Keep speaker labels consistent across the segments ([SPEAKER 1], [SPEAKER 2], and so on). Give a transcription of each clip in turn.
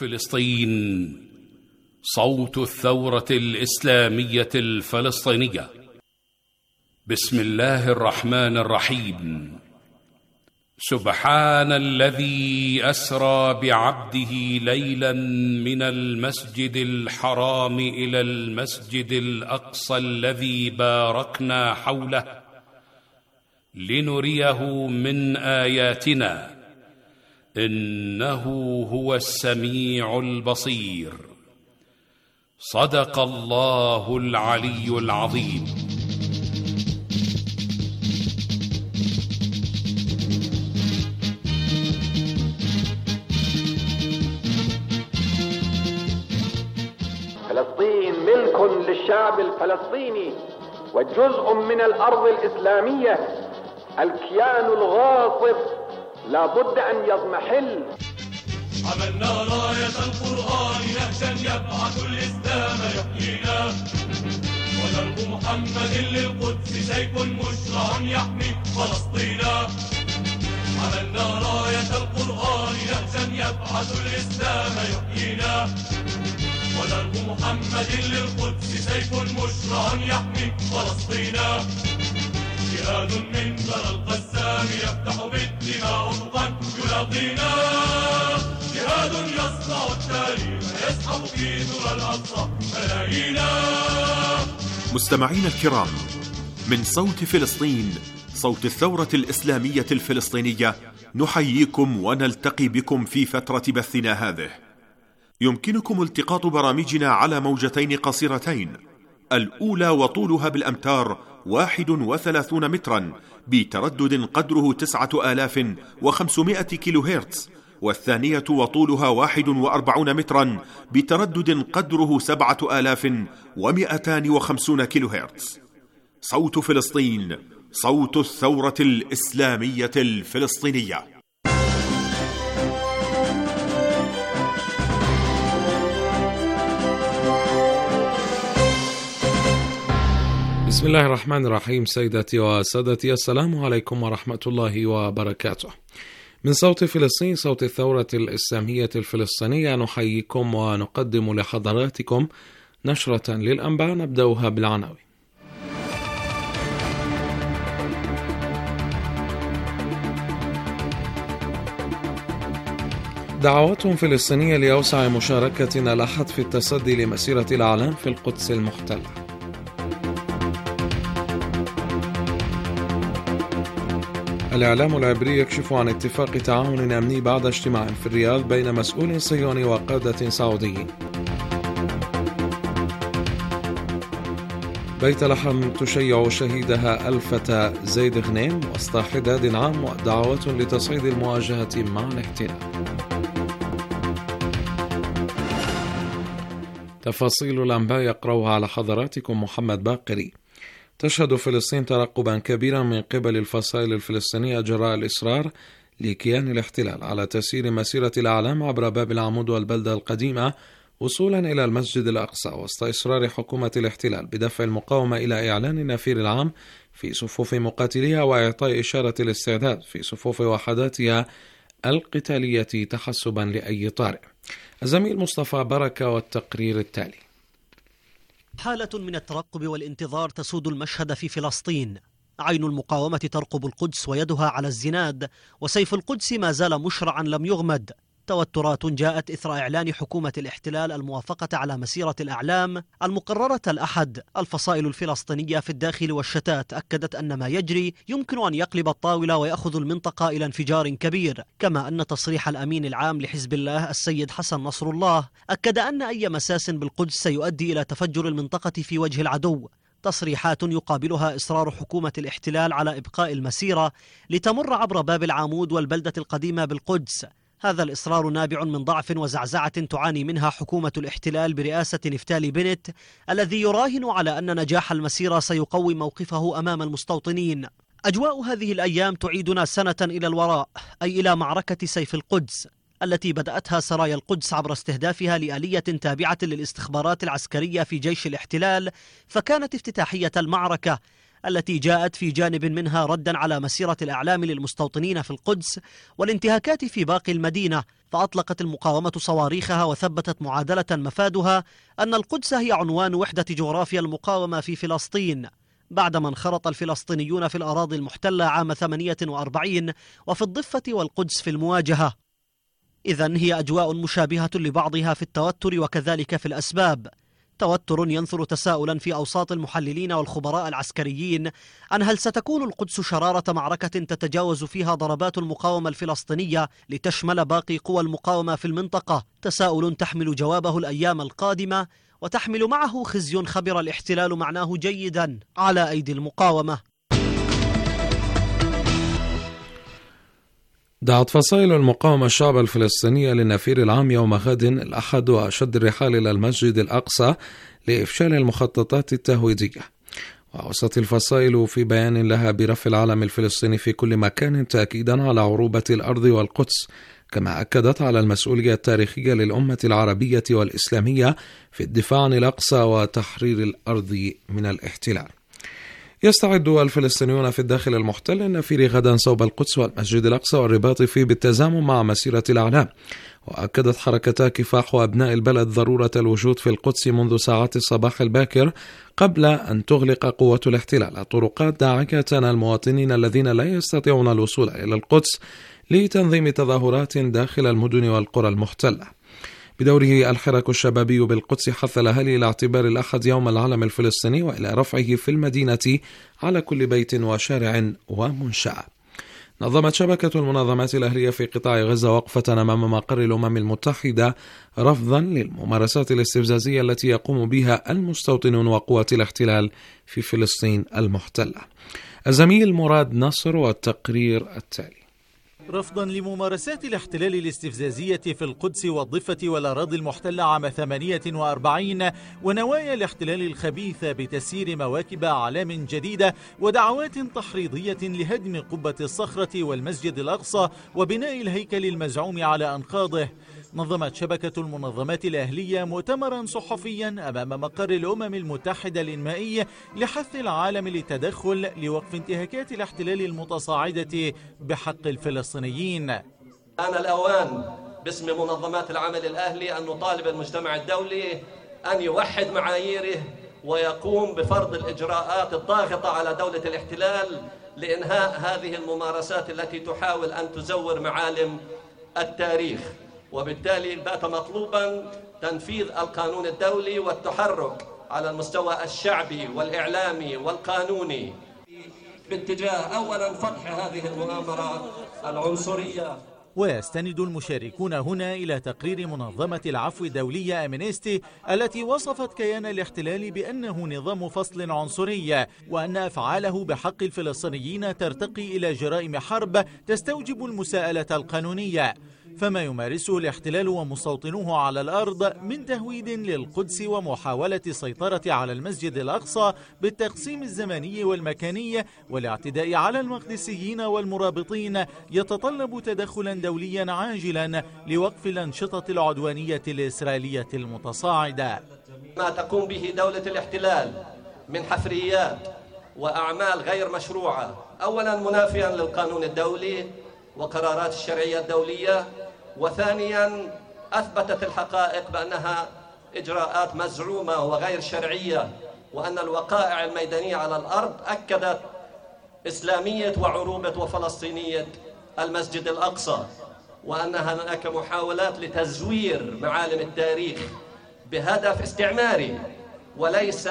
[SPEAKER 1] فلسطين صوت الثورة الإسلامية الفلسطينية. بسم الله الرحمن الرحيم. سبحان الذي أسرى بعبده ليلا من المسجد الحرام إلى المسجد الأقصى الذي باركنا حوله لنريه من آياتنا إنه هو السميع البصير. صدق الله العلي العظيم.
[SPEAKER 2] فلسطين ملك للشعب الفلسطيني وجزء من الأرض الإسلامية. الكيان الغاصب لا بد أن يضمحل.
[SPEAKER 3] عملنا راية القرآن نهجا يبعث الإسلام يحيينا، ودرب محمد للقدس سيف مشرع يحمي فلسطينا. عملنا راية القرآن نهجا يبعث الإسلام يحيينا، ودرب محمد للقدس سيف مشرع يحمي فلسطينا. جهاد من ثرى القسام يفتح بالدماء أفقا يلاقينا، جهاد يصنع التاريخ يسحب في ذرى الأقصى ملايينا.
[SPEAKER 4] مستمعين الكرام، من صوت فلسطين، صوت الثورة الإسلامية الفلسطينية، نحييكم ونلتقي بكم في فترة بثنا هذه. يمكنكم التقاط برامجنا على موجتين قصيرتين، الأولى وطولها بالأمتار 31 مترا بتردد قدره 9500 كيلو هرتز، والثانية وطولها 41 مترا بتردد قدره 7250 كيلو هرتز. صوت فلسطين، صوت الثورة الإسلامية الفلسطينية.
[SPEAKER 5] بسم الله الرحمن الرحيم. سيداتي وسادتي، السلام عليكم ورحمة الله وبركاته. من صوت فلسطين، صوت الثورة الإسلامية الفلسطينية، نحييكم ونقدم لحضراتكم نشرة للأنباء نبدأها بالعناوين. دعوات فلسطينية لأوسع مشاركة الأحد في التصدي لمسيرة الإعلام في القدس المحتلة. الإعلام العبري يكشف عن اتفاق تعاون أمني بعد اجتماع في الرياض بين مسؤول صهيوني وقادة سعوديين. بيت لحم تشيع شهيدها الفتى زيد غنيم وسط حداد عام ودعوات لتصعيد المواجهة مع الاحتلال. تفاصيل الأنباء يقرأها على حضراتكم محمد باقري. تشهد فلسطين ترقبا كبيرا من قبل الفصائل الفلسطينية جراء الإصرار لكيان الاحتلال على تسيير مسيرة الإعلام عبر باب العمود والبلدة القديمة وصولا إلى المسجد الأقصى، وسط إصرار حكومة الاحتلال بدفع المقاومة إلى إعلان النفير العام في صفوف مقاتليها وإعطاء إشارة الاستعداد في صفوف وحداتها القتالية تحسبا لأي طارئ. الزميل مصطفى بركة والتقرير التالي.
[SPEAKER 6] حالة من الترقب والانتظار تسود المشهد في فلسطين. عين المقاومة ترقب القدس ويدها على الزناد، وسيف القدس ما زال مشرعا لم يغمد. توترات جاءت إثر إعلان حكومة الاحتلال الموافقة على مسيرة الأعلام المقررة الأحد. الفصائل الفلسطينية في الداخل والشتات أكدت أن ما يجري يمكن أن يقلب الطاولة ويأخذ المنطقة إلى انفجار كبير، كما أن تصريح الأمين العام لحزب الله السيد حسن نصر الله أكد أن أي مساس بالقدس سيؤدي إلى تفجر المنطقة في وجه العدو. تصريحات يقابلها إصرار حكومة الاحتلال على إبقاء المسيرة لتمر عبر باب العمود والبلدة القديمة بالقدس. هذا الإصرار نابع من ضعف وزعزعة تعاني منها حكومة الاحتلال برئاسة نفتالي بنت، الذي يراهن على أن نجاح المسيرة سيقوي موقفه أمام المستوطنين. أجواء هذه الأيام تعيدنا سنة إلى الوراء، أي إلى معركة سيف القدس التي بدأتها سرايا القدس عبر استهدافها لآلية تابعة للاستخبارات العسكرية في جيش الاحتلال، فكانت افتتاحية المعركة التي جاءت في جانب منها ردا على مسيرة الإعلام للمستوطنين في القدس والانتهاكات في باقي المدينة، فأطلقت المقاومة صواريخها وثبتت معادلة مفادها أن القدس هي عنوان وحدة جغرافيا المقاومة في فلسطين، بعدما انخرط الفلسطينيون في الأراضي المحتلة عام 48 وفي الضفة والقدس في المواجهة. إذن هي أجواء مشابهة لبعضها في التوتر وكذلك في الأسباب، توتر ينثر تساؤلا في أوساط المحللين والخبراء العسكريين عن هل ستكون القدس شرارة معركة تتجاوز فيها ضربات المقاومة الفلسطينية لتشمل باقي قوى المقاومة في المنطقة، تساؤل تحمل جوابه الأيام القادمة وتحمل معه خزي خبر الاحتلال معناه جيدا على أيدي المقاومة.
[SPEAKER 5] دعت فصائل المقاومة الشعب الفلسطيني للنفير العام يوم غد الأحد وشد الرحال إلى المسجد الأقصى لإفشال المخططات التهويدية. وأوصت الفصائل في بيان لها برفع العلم الفلسطيني في كل مكان تأكيدا على عروبة الأرض والقدس، كما أكدت على المسؤولية التاريخية للأمة العربية والإسلامية في الدفاع عن الأقصى وتحرير الأرض من الاحتلال. يستعد الفلسطينيون في الداخل المحتل للنفير غدا صوب القدس والمسجد الأقصى والرباط فيه بالتزامن مع مسيرة الأعلام. وأكدت حركتا كفاح وأبناء البلد ضرورة الوجود في القدس منذ ساعات الصباح الباكر قبل أن تغلق قوة الاحتلال الطرقات، داعية المواطنين الذين لا يستطيعون الوصول إلى القدس لتنظيم تظاهرات داخل المدن والقرى المحتلة. بدوره الحراك الشبابي بالقدس حث الأهالي إلى اعتبار الأحد يوم العلم الفلسطيني وإلى رفعه في المدينة على كل بيت وشارع ومنشأة. نظمت شبكة المنظمات الأهلية في قطاع غزة وقفة أمام مقر الأمم المتحدة رفضا للممارسات الاستفزازية التي يقوم بها المستوطنون وقوات الاحتلال في فلسطين المحتلة. الزميل مراد نصر والتقرير التالي.
[SPEAKER 7] رفضا لممارسات الاحتلال الاستفزازية في القدس والضفة والأراضي المحتلة عام 48 ونوايا الاحتلال الخبيثة بتسيير مواكب أعلام جديدة ودعوات تحريضية لهدم قبة الصخرة والمسجد الأقصى وبناء الهيكل المزعوم على أنقاضه، نظمت شبكة المنظمات الأهلية مؤتمرا صحفيا أمام مقر الأمم المتحدة الإنمائي لحث العالم للتدخل لوقف انتهاكات الاحتلال المتصاعدة بحق الفلسطينيين.
[SPEAKER 8] آن الأوان باسم منظمات العمل الأهلي أن نطالب المجتمع الدولي أن يوحد معاييره ويقوم بفرض الإجراءات الضاغطة على دولة الاحتلال لإنهاء هذه الممارسات التي تحاول أن تزور معالم التاريخ. وبالتالي بات مطلوبا تنفيذ القانون الدولي والتحرك على المستوى الشعبي والإعلامي والقانوني باتجاه أولا فتح هذه المؤامرة العنصرية.
[SPEAKER 7] ويستند المشاركون هنا إلى تقرير منظمة العفو الدولية أمنستي التي وصفت كيان الاحتلال بأنه نظام فصل عنصري وأن أفعاله بحق الفلسطينيين ترتقي إلى جرائم حرب تستوجب المساءلة القانونية. فما يمارسه الاحتلال ومستوطنوه على الأرض من تهويد للقدس ومحاولة السيطرة على المسجد الأقصى بالتقسيم الزمني والمكاني والاعتداء على المقدسيين والمرابطين يتطلب تدخلا دوليا عاجلا لوقف الأنشطة العدوانية الإسرائيلية المتصاعدة.
[SPEAKER 8] ما تقوم به دولة الاحتلال من حفريات وأعمال غير مشروعة، أولا منافيا للقانون الدولي وقرارات الشرعية الدولية، وثانيا أثبتت الحقائق بأنها إجراءات مزعومة وغير شرعية، وأن الوقائع الميدانية على الأرض أكدت إسلامية وعروبة وفلسطينية المسجد الأقصى، وأن هناك محاولات لتزوير معالم التاريخ بهدف استعماري وليس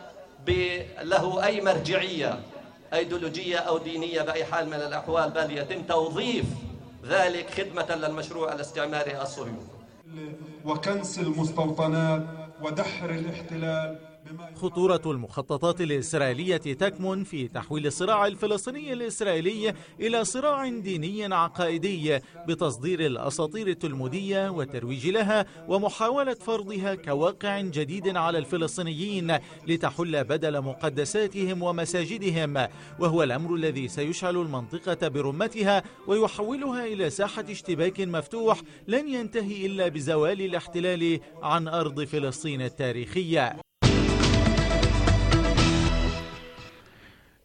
[SPEAKER 8] له أي مرجعية أيديولوجية أو دينية بأي حال من الأحوال، بل يتم توظيف ذلك خدمة للمشروع الاستعماري الصهيوني
[SPEAKER 9] وكنس المستوطنات ودحر الاحتلال.
[SPEAKER 7] خطورة المخططات الإسرائيلية تكمن في تحويل الصراع الفلسطيني الإسرائيلي إلى صراع ديني عقائدي بتصدير الأساطير التلمودية والترويج لها ومحاولة فرضها كواقع جديد على الفلسطينيين لتحل بدل مقدساتهم ومساجدهم، وهو الأمر الذي سيشعل المنطقة برمتها ويحولها إلى ساحة اشتباك مفتوح لن ينتهي إلا بزوال الاحتلال عن أرض فلسطين التاريخية.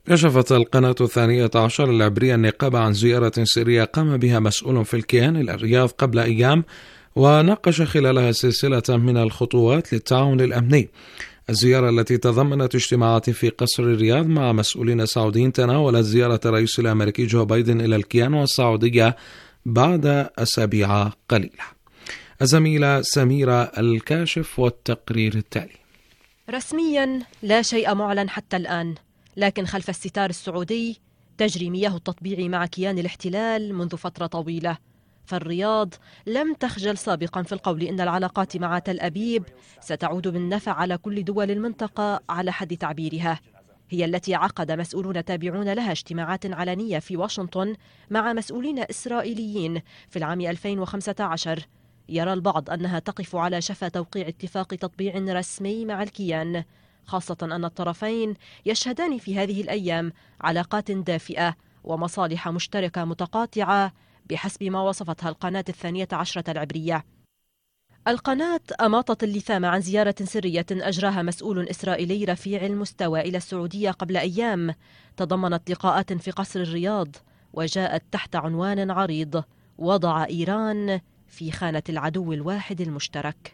[SPEAKER 5] كشفت القناة 12 العبرية النقابة عن زيارة سرية قام بها مسؤول في الكيان إلى الرياض قبل أيام، وناقش خلالها سلسلة من الخطوات للتعاون الأمني. الزيارة التي تضمنت اجتماعات في قصر الرياض مع مسؤولين سعوديين تناولت زيارة الرئيس الأمريكي جو بايدن إلى الكيان والسعودية بعد أسابيع قليلة. الزميلة سميرة الكاشف والتقرير التالي.
[SPEAKER 10] رسميا لا شيء معلن حتى الآن، لكن خلف الستار السعودي تجري مياه التطبيع مع كيان الاحتلال منذ فترة طويلة. فالرياض لم تخجل سابقا في القول إن العلاقات مع تل أبيب ستعود بالنفع على كل دول المنطقة على حد تعبيرها. هي التي عقد مسؤولون تابعون لها اجتماعات علنية في واشنطن مع مسؤولين إسرائيليين في العام 2015. يرى البعض أنها تقف على شفا توقيع اتفاق تطبيع رسمي مع الكيان، خاصة أن الطرفين يشهدان في هذه الأيام علاقات دافئة ومصالح مشتركة متقاطعة بحسب ما وصفتها القناة 12 العبرية. القناة أماطت اللثام عن زيارة سرية أجراها مسؤول إسرائيلي رفيع المستوى إلى السعودية قبل أيام، تضمنت لقاءات في قصر الرياض، وجاءت تحت عنوان عريض: وضع إيران في خانة العدو الواحد المشترك.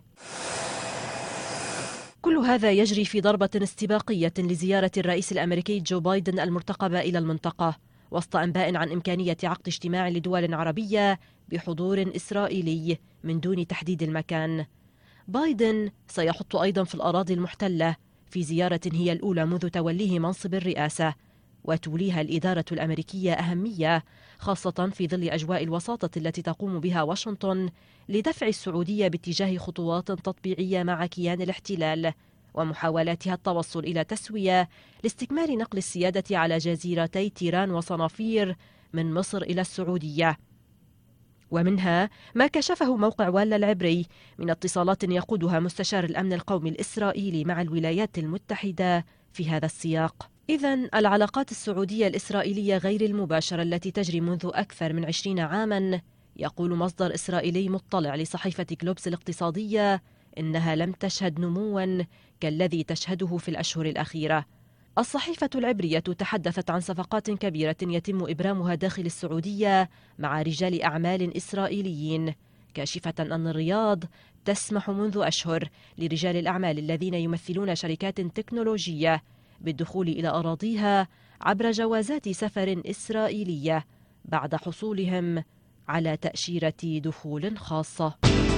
[SPEAKER 10] كل هذا يجري في ضربة استباقية لزيارة الرئيس الأمريكي جو بايدن المرتقبة إلى المنطقة، وسط أنباء عن إمكانية عقد اجتماع لدول عربية بحضور إسرائيلي من دون تحديد المكان. بايدن سيحط أيضا في الأراضي المحتلة في زيارة هي الأولى منذ توليه منصب الرئاسة، وتوليها الإدارة الأمريكية أهمية، خاصة في ظل أجواء الوساطة التي تقوم بها واشنطن لدفع السعودية باتجاه خطوات تطبيعية مع كيان الاحتلال، ومحاولاتها التوصل إلى تسوية لاستكمال نقل السيادة على جزيرتي تيران وصنافير من مصر إلى السعودية. ومنها ما كشفه موقع والا العبري من اتصالات يقودها مستشار الأمن القومي الإسرائيلي مع الولايات المتحدة في هذا السياق. إذن العلاقات السعودية الإسرائيلية غير المباشرة التي تجري منذ أكثر من 20 عاما، يقول مصدر إسرائيلي مطلع لصحيفة جلوبس الاقتصادية إنها لم تشهد نموا كالذي تشهده في الأشهر الأخيرة. الصحيفة العبرية تحدثت عن صفقات كبيرة يتم إبرامها داخل السعودية مع رجال أعمال إسرائيليين، كاشفة أن الرياض تسمح منذ أشهر لرجال الأعمال الذين يمثلون شركات تكنولوجية بالدخول إلى أراضيها عبر جوازات سفر إسرائيلية بعد حصولهم على تأشيرة دخول خاصة.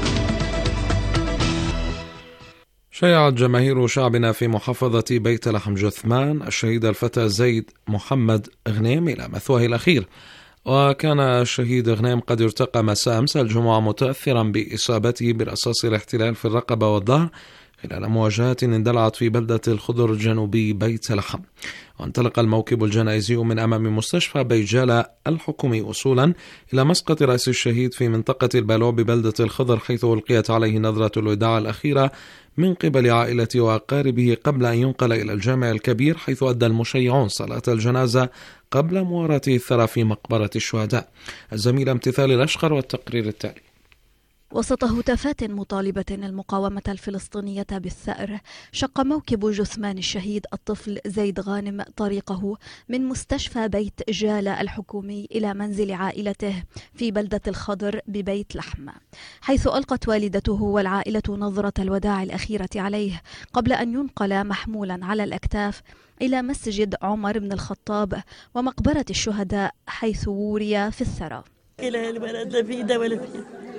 [SPEAKER 5] شيعت جماهير شعبنا في محافظة بيت لحم جثمان الشهيد الفتى زيد محمد غنيم إلى مثواه الأخير. وكان الشهيد غنيم قد ارتقى مساء أمس الجمعة متأثرا بإصابته برصاص الاحتلال في الرقبة والظهر خلال مواجهات اندلعت في بلدة الخضر جنوبي بيت لحم. وانطلق الموكب الجنائزي من أمام مستشفى بيجالة الحكومي وصولا إلى مسقط رأس الشهيد في منطقة البالوع ببلدة الخضر، حيث ألقيت عليه نظرة الوداع الأخيرة من قبل عائلته وأقاربه قبل أن ينقل إلى الجامع الكبير، حيث أدى المشيعون صلاة الجنازة قبل مواراته الثرى في مقبرة الشهداء. الزميلة امتثال الأشقر والتقرير التالي.
[SPEAKER 11] وسط هتافات مطالبة المقاومة الفلسطينية بالثأر، شق موكب جثمان الشهيد الطفل زيد غانم طريقه من مستشفى بيت جالة الحكومي إلى منزل عائلته في بلدة الخضر ببيت لحم، حيث ألقت والدته والعائلة نظرة الوداع الأخيرة عليه قبل أن ينقل محمولا على الأكتاف إلى مسجد عمر بن الخطاب ومقبرة الشهداء، حيث وري في الثرى.
[SPEAKER 12] كلا البلد لا في ده ولا في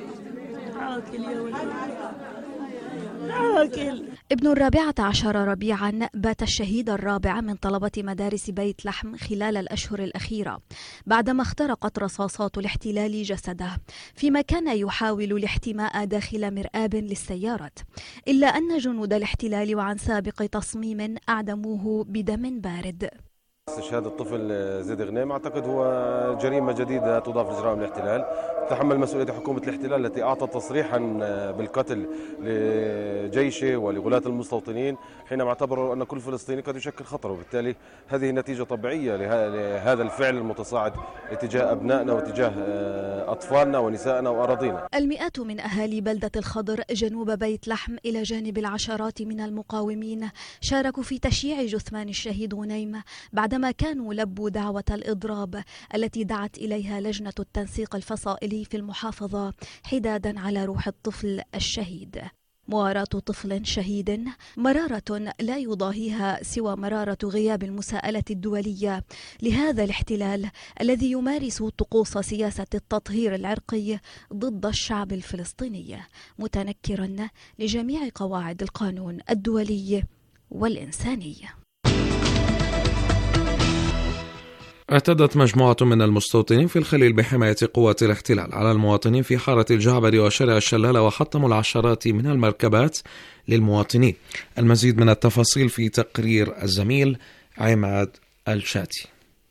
[SPEAKER 11] ابن 14 ربيعا بات الشهيد الرابع من طلبة مدارس بيت لحم خلال الأشهر الأخيرة بعدما اخترقت رصاصات الاحتلال جسده فيما كان يحاول الاحتماء داخل مرآب للسيارات، إلا أن جنود الاحتلال وعن سابق تصميم أعدموه بدم بارد.
[SPEAKER 13] استشهاد الطفل زيد غنيم أعتقد هو جريمة جديدة تضاف لجرائم الاحتلال، تتحمل مسؤولية حكومة الاحتلال التي أعطت تصريحا بالقتل لجيشه ولغلاة المستوطنين حينما اعتبروا أن كل فلسطيني قد يشكل خطر، وبالتالي هذه نتيجة طبيعية لهذا الفعل المتصاعد اتجاه أبنائنا واتجاه أطفالنا ونسائنا وأراضينا.
[SPEAKER 11] المئات من أهالي بلدة الخضر جنوب بيت لحم إلى جانب العشرات من المقاومين شاركوا في تشييع جثمان الشهيد غنيم بعدما كانوا لبوا دعوة الإضراب التي دعت إليها لجنة التنسيق الفصائلي في المحافظة حدادا على روح الطفل الشهيد. مواراة طفل شهيد مرارة لا يضاهيها سوى مرارة غياب المساءلة الدولية لهذا الاحتلال الذي يمارس طقوس سياسة التطهير العرقي ضد الشعب الفلسطيني، متنكرا لجميع قواعد القانون الدولي والإنساني.
[SPEAKER 5] اعتدت مجموعة من المستوطنين في الخليل بحماية قوات الاحتلال على المواطنين في حارة الجعبري وشارع الشلالة وحطموا العشرات من المركبات للمواطنين. المزيد من التفاصيل في تقرير الزميل عماد الشاتي.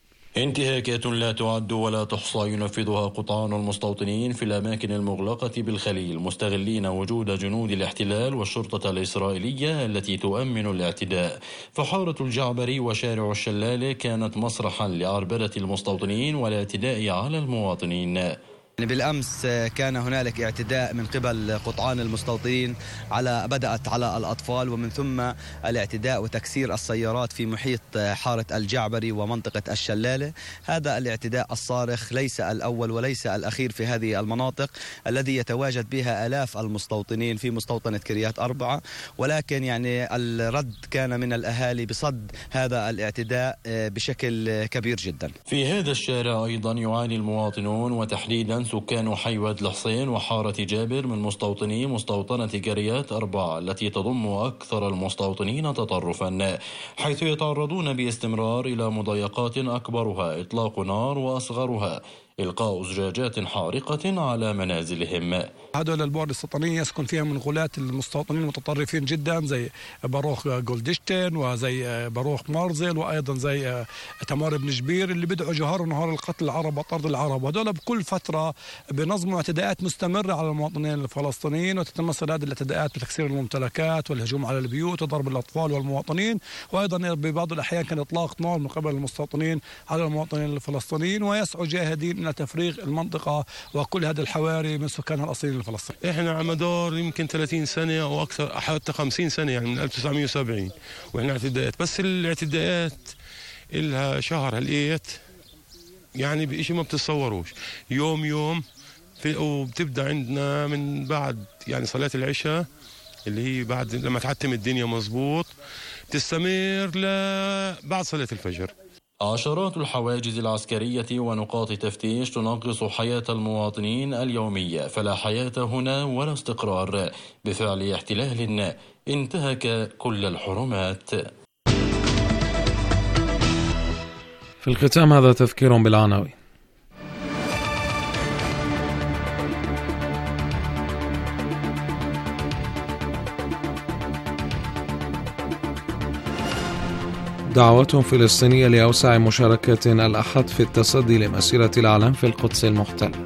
[SPEAKER 14] انتهاكات لا تعد ولا تحصى ينفذها قطعان المستوطنين في الأماكن المغلقة بالخليل مستغلين وجود جنود الاحتلال والشرطة الإسرائيلية التي تؤمن الاعتداء. فحارة الجعبري وشارع الشلالة كانت مسرحا لعربدة المستوطنين والاعتداء على المواطنين.
[SPEAKER 15] بالأمس كان هنالك اعتداء من قبل قطعان المستوطنين بدأت على الأطفال، ومن ثم الاعتداء وتكسير السيارات في محيط حارة الجعبري ومنطقة الشلالة. هذا الاعتداء الصارخ ليس الأول وليس الأخير في هذه المناطق الذي يتواجد بها آلاف المستوطنين في مستوطنة كريات 4، ولكن يعني الرد كان من الأهالي بصد هذا الاعتداء بشكل كبير جدا.
[SPEAKER 14] في هذا الشارع أيضا يعاني المواطنون وتحديدا سكان حي واد الحصين وحارة جابر من مستوطني مستوطنة كريات 4 التي تضم أكثر المستوطنين تطرفا، حيث يتعرضون باستمرار إلى مضايقات أكبرها إطلاق نار وأصغرها إلقاء زجاجات حارقة على منازلهم.
[SPEAKER 16] هذول البعد السلطانية يسكن فيها من غلاة المستوطنين المتطرفين جدا زي باروخ جولدشتين وزي باروخ مارزل وأيضا زي تمار بن جبير اللي بدعوا جهار ونهار القتل العرب وطرد العرب، وهذول بكل فترة بنظموا اعتداءات مستمرة على المواطنين الفلسطينيين، وتتمثل هذه الاعتداءات بتكسير الممتلكات والهجوم على البيوت وضرب الأطفال والمواطنين، وأيضا ببعض الأحيان كان إطلاق نار من قبل المستوطنين على المواطنين الفلسطينيين، ويسعوا جاهدين إلى تفريغ المنطقة وكل هذه الحواري من سكانها الأصليين الفلسطينيين.
[SPEAKER 17] احنا على مدار يمكن 30 سنة أو أكثر حتى 50 سنة يعني من 1970 واحنا اعتداءات، بس الاعتداءات إلها شهر هالقيت يعني بإشي ما بتتصوروش، يوم وبتبدأ عندنا من بعد يعني صلاة العشاء اللي هي بعد لما تعتم الدنيا مزبوط تستمر لبعد صلاة الفجر.
[SPEAKER 14] عشرات الحواجز العسكرية ونقاط تفتيش تنغص حياة المواطنين اليومية، فلا حياة هنا ولا استقرار بفعل احتلال انتهك كل الحرمات.
[SPEAKER 5] في الختام هذا تذكير بالعناوين. دعوة فلسطينية لأوسع مشاركة الأحد في التصدي لمسيرة الإعلام في القدس المحتلة.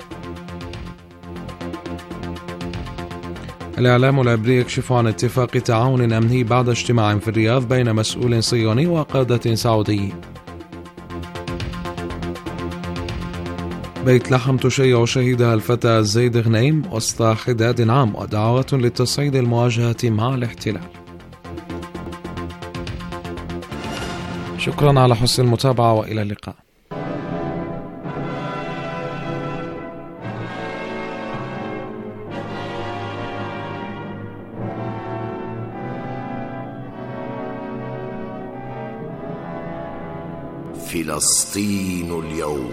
[SPEAKER 5] الإعلام العبري يكشف عن اتفاق تعاون أمني بعد اجتماع في الرياض بين مسؤول صهيوني وقادة سعوديين. بيت لحم تشيع شهيدها الفتى زيد غنيم وسط حداد عام ودعوات لتصعيد المواجهة مع الاحتلال. شكرا على حسن المتابعة وإلى اللقاء.
[SPEAKER 18] فلسطين اليوم.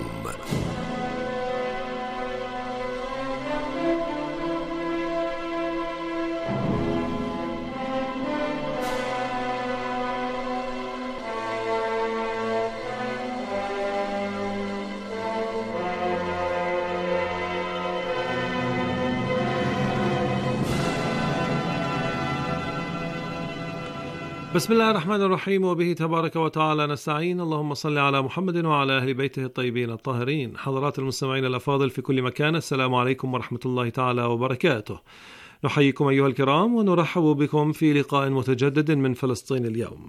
[SPEAKER 5] بسم الله الرحمن الرحيم، وبه تبارك وتعالى نستعين. اللهم صل على محمد وعلى أهل بيته الطيبين الطاهرين. حضرات المستمعين الأفاضل في كل مكان، السلام عليكم ورحمة الله تعالى وبركاته. نحييكم أيها الكرام ونرحب بكم في لقاء متجدد من فلسطين اليوم.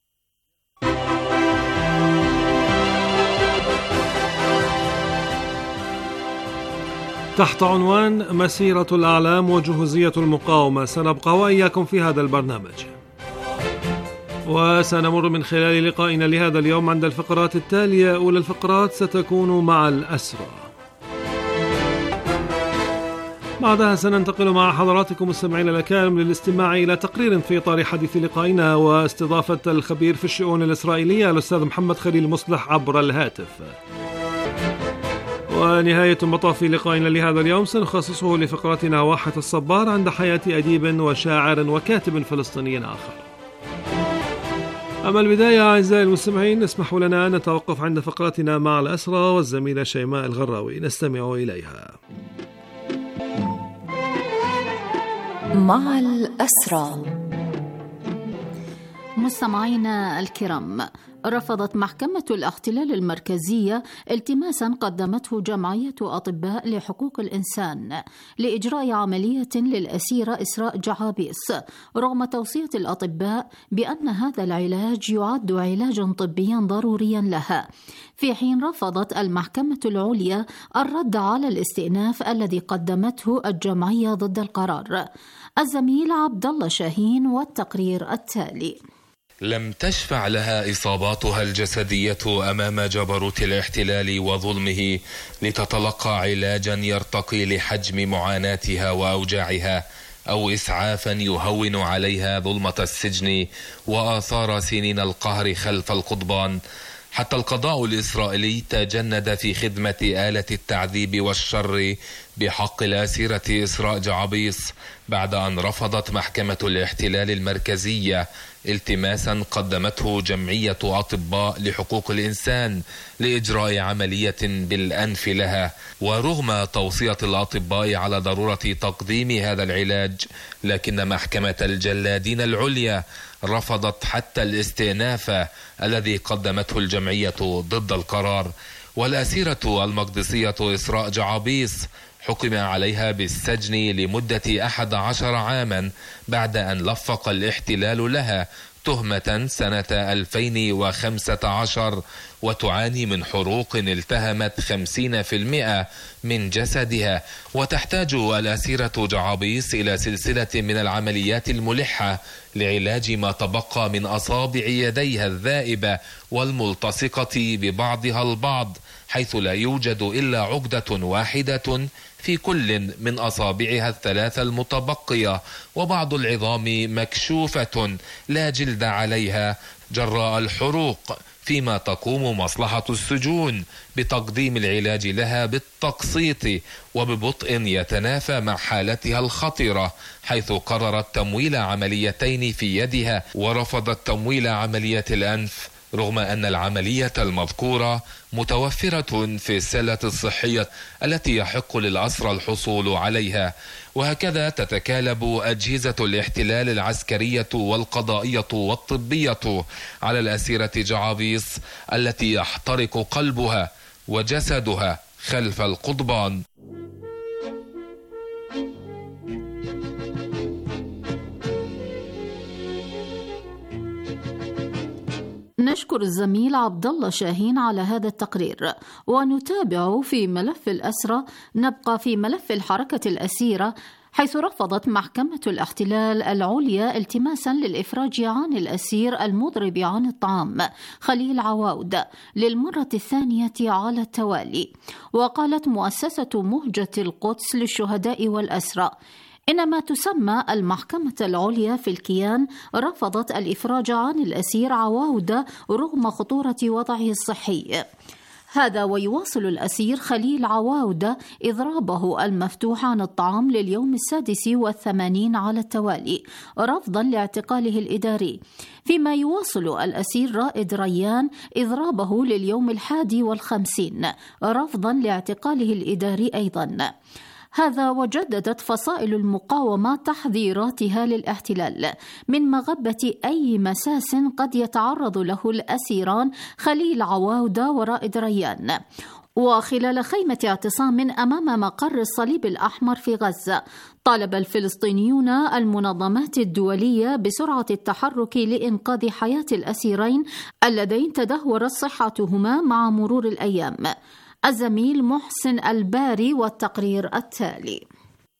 [SPEAKER 5] تحت عنوان مسيرة الأعلام وجهوزية المقاومة سنبقى وإياكم في هذا البرنامج، وسنمر من خلال لقائنا لهذا اليوم عند الفقرات التالية. أولى الفقرات ستكون مع الأسرى، بعدها سننتقل مع حضراتكم مستمعين الأكارم للاستماع إلى تقرير في إطار حديث لقائنا واستضافة الخبير في الشؤون الإسرائيلية الأستاذ محمد خليل مصلح عبر الهاتف. ونهاية مطاف لقائنا لهذا اليوم سنخصصه لفقرتنا واحة الصبار عند حياة أديب وشاعر وكاتب فلسطيني آخر. أما البداية أعزائي المستمعين، اسمحوا لنا أن نتوقف عند فقرتنا مع الأسرى والزميلة شيماء الغراوي، نستمع إليها.
[SPEAKER 19] مع الأسرى.
[SPEAKER 20] مستمعينا الكرام، رفضت محكمة الاحتلال المركزية التماسا قدمته جمعية أطباء لحقوق الإنسان لإجراء عملية للأسيرة إسراء جعابيس، رغم توصية الأطباء بأن هذا العلاج يعد علاجا طبيا ضروريا لها، في حين رفضت المحكمة العليا الرد على الاستئناف الذي قدمته الجمعية ضد القرار. الزميل عبد الله شاهين والتقرير التالي.
[SPEAKER 21] لم تشفع لها إصاباتها الجسدية أمام جبروت الاحتلال وظلمه لتتلقى علاجا يرتقي لحجم معاناتها وأوجاعها، أو إسعافا يهون عليها ظلمة السجن وآثار سنين القهر خلف القضبان. حتى القضاء الإسرائيلي تجند في خدمة آلة التعذيب والشر بحق الأسيرة إسراء جعابيس، بعد أن رفضت محكمة الاحتلال المركزية التماسا قدمته جمعية أطباء لحقوق الإنسان لإجراء عملية بالأنف لها. ورغم توصية الأطباء على ضرورة تقديم هذا العلاج، لكن محكمة الجلادين العليا رفضت حتى الاستئناف الذي قدمته الجمعية ضد القرار. والأسيرة المقدسية إسراء جعابيس حكم عليها بالسجن لمدة 11 عاما بعد أن لفق الاحتلال لها تهمة سنة 2015، وتعاني من حروق التهمت 50% من جسدها. وتحتاج الأسيرة جعابيس إلى سلسلة من العمليات الملحة لعلاج ما تبقى من أصابع يديها الذائبة والملتصقة ببعضها البعض، حيث لا يوجد إلا عقدة واحدة في كل من أصابعها الثلاثة المتبقية، وبعض العظام مكشوفة لا جلد عليها جراء الحروق، فيما تقوم مصلحة السجون بتقديم العلاج لها بالتقسيط وببطء يتنافى مع حالتها الخطرة، حيث قررت تمويل عمليتين في يدها ورفضت تمويل عملية الأنف، رغم أن العملية المذكورة متوفرة في السلة الصحية التي يحق للأسرى الحصول عليها. وهكذا تتكالب أجهزة الاحتلال العسكرية والقضائية والطبية على الأسيرة جعابيس التي يحترق قلبها وجسدها خلف القضبان.
[SPEAKER 20] نشكر الزميل عبد الله شاهين على هذا التقرير. ونتابع في ملف الأسرى، نبقى في ملف الحركة الأسيرة، حيث رفضت محكمة الاحتلال العليا التماسا للإفراج عن الأسير المضرب عن الطعام خليل عواود للمرة الثانية على التوالي. وقالت مؤسسة مهجة القدس للشهداء والأسرى إن ما تسمى المحكمة العليا في الكيان رفضت الإفراج عن الأسير عواود رغم خطورة وضعه الصحي. هذا ويواصل الأسير خليل عواود إضرابه المفتوح عن الطعام لليوم 86 على التوالي رفضا لاعتقاله الإداري، فيما يواصل الأسير رائد ريان إضرابه لليوم 51 رفضا لاعتقاله الإداري أيضا. هذا وجددت فصائل المقاومة تحذيراتها للاحتلال من مغبة أي مساس قد يتعرض له الأسيران خليل عواودة ورائد ريان. وخلال خيمة اعتصام أمام مقر الصليب الأحمر في غزة، طالب الفلسطينيون المنظمات الدولية بسرعة التحرك لإنقاذ حياة الأسيرين اللذين تدهورت صحتهما مع مرور الأيام. الزميل محسن الباري والتقرير التالي.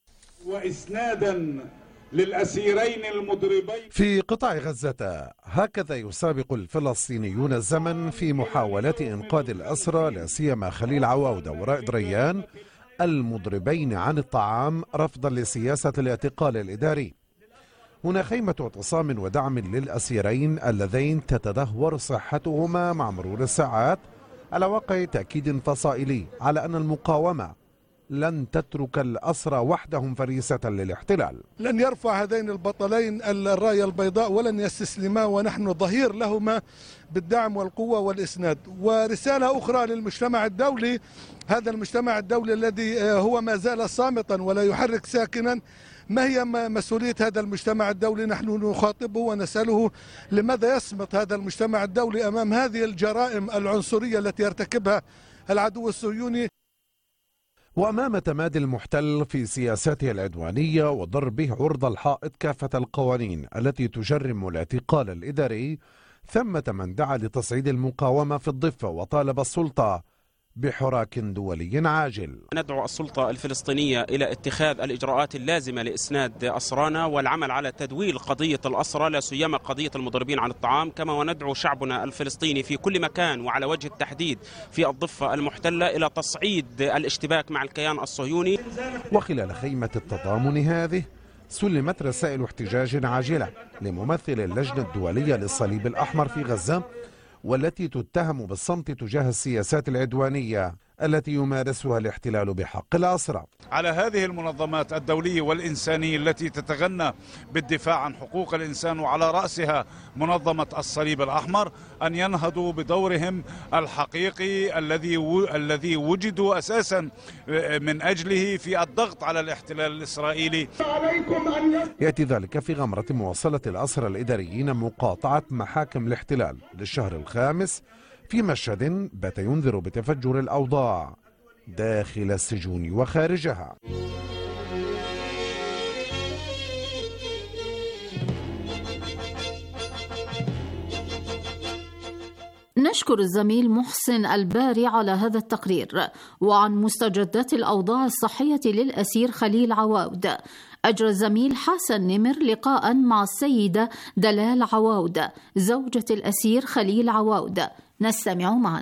[SPEAKER 19] وإسنادا للأسيرين المضربين
[SPEAKER 22] في قطاع غزة، هكذا يسابق الفلسطينيون الزمن في محاولة إنقاذ الأسرى، لا سيما خليل عواودة ورائد ريان المضربين عن الطعام رفضا لسياسة الاعتقال الإداري. هنا خيمة اعتصام ودعم للأسيرين اللذين تتدهور صحتهما مع مرور الساعات، على واقع تأكيد فصائلي على أن المقاومة لن تترك الأسرى وحدهم فريسة للاحتلال.
[SPEAKER 23] لن يرفع هذين البطلين الراية البيضاء ولن يستسلما، ونحن ظهير لهما بالدعم والقوة والإسناد. ورسالة أخرى للمجتمع الدولي، هذا المجتمع الدولي الذي هو ما زال صامتا ولا يحرك ساكنا، ما هي مسؤولية هذا المجتمع الدولي؟ نحن نخاطبه ونسأله لماذا يصمت هذا المجتمع الدولي أمام هذه الجرائم العنصرية التي يرتكبها العدو الصهيوني.
[SPEAKER 22] وأمام تمادي المحتل في سياساته العدوانية وضربه عرض الحائط كافة القوانين التي تجرم الاعتقال الإداري، ثمة من دعا لتصعيد المقاومة في الضفة وطالب السلطة بحراك دولي عاجل.
[SPEAKER 24] ندعو السلطة الفلسطينية إلى اتخاذ الإجراءات اللازمة لإسناد أسرانا والعمل على تدويل قضية الأسرى، لا سيما قضية المضربين عن الطعام، كما وندعو شعبنا الفلسطيني في كل مكان وعلى وجه التحديد في الضفة المحتلة إلى تصعيد الاشتباك مع الكيان الصهيوني.
[SPEAKER 22] وخلال خيمة التضامن هذه سلمت رسائل احتجاج عاجلة لممثل اللجنة الدولية للصليب الأحمر في غزة، والتي تتهم بالصمت تجاه السياسات العدوانية التي يمارسها الاحتلال بحق الأسرى.
[SPEAKER 19] على هذه المنظمات الدولية والإنسانية التي تتغنى بالدفاع عن حقوق الإنسان وعلى رأسها منظمة الصليب الأحمر أن ينهضوا بدورهم الحقيقي الذي وجدوا أساسا من أجله في الضغط على الاحتلال الإسرائيلي.
[SPEAKER 22] يأتي ذلك في غمرة مواصلة الأسرى الإداريين مقاطعة محاكم الاحتلال للشهر الخامس، في مشهد بات ينذر بتفجر الأوضاع داخل السجون وخارجها.
[SPEAKER 20] نشكر الزميل محسن الباري على هذا التقرير. وعن مستجدات الأوضاع الصحية للأسير خليل عواودة، أجرى الزميل حسن نمر لقاء مع السيدة دلال عواودة زوجة الأسير خليل عواودة، نستمع معا.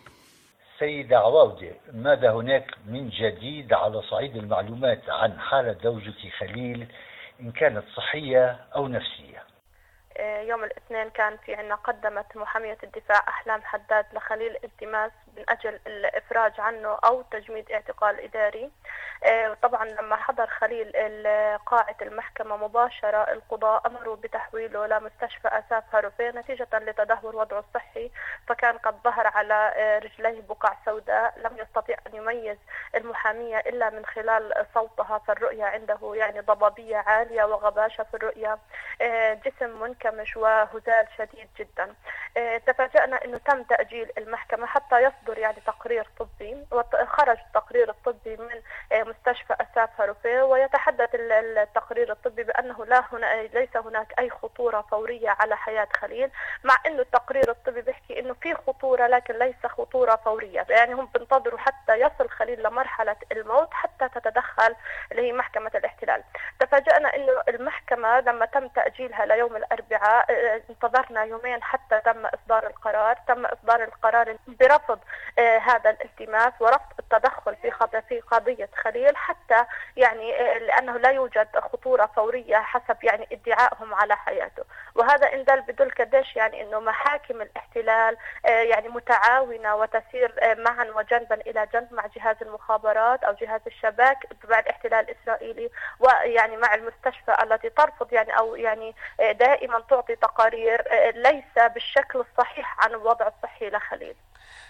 [SPEAKER 25] سيدة عواودة، ماذا هناك من جديد على صعيد المعلومات عن حالة زوجتي خليل، إن كانت صحية أو نفسية؟
[SPEAKER 26] يوم الاثنين كان في عنا قدمت محامية الدفاع أحلام حداد لخليل التماس من أجل الإفراج عنه أو تجميد اعتقال إداري. طبعا لما حضر خليل قاعة المحكمة مباشرة، القضاء أمروا بتحويله لمستشفى أساف هاروفيه نتيجة لتدهور وضعه الصحي، فكان قد ظهر على رجليه بقع سوداء لم يستطيع أن يميز المحامية إلا من خلال صوتها، فالرؤية عنده يعني ضبابية عالية وغباشة في الرؤية، جسم منكمش وهزال شديد جدا. تفاجأنا أنه تم تأجيل المحكمة حتى يصدر يعني تقرير طبي، وخرج التقرير الطبي من مستشفى أساف هاروفيه، ويتحدث التقرير الطبي بأنه ليس هناك أي خطورة فورية على حياة خليل، مع أنه التقرير الطبي بيحكي أنه في خطورة لكن ليس خطورة فورية، يعني هم بينتظروا حتى يصل خليل لمرحلة الموت حتى تتدخل اللي هي محكمة الاحتلال. تفاجأنا أنه المحكمة لما تم تأجيلها ليوم الأربعاء، انتظرنا يومين حتى تم إصدار القرار، برفض هذا الالتماس ورفض التدخل في قضية خليل، حتى يعني لأنه لا يوجد خطورة فورية حسب يعني ادعائهم على حياته. وهذا إن بدل قديش يعني إنه محاكم الاحتلال يعني متعاونة وتسير معا وجنبا إلى جنب مع جهاز المخابرات أو جهاز الشباك تبع الاحتلال الإسرائيلي، ويعني مع المستشفى التي ترفض يعني أو يعني دائما تعطي تقارير ليس بالشكل الصحيح عن الوضع الصحي لخليل.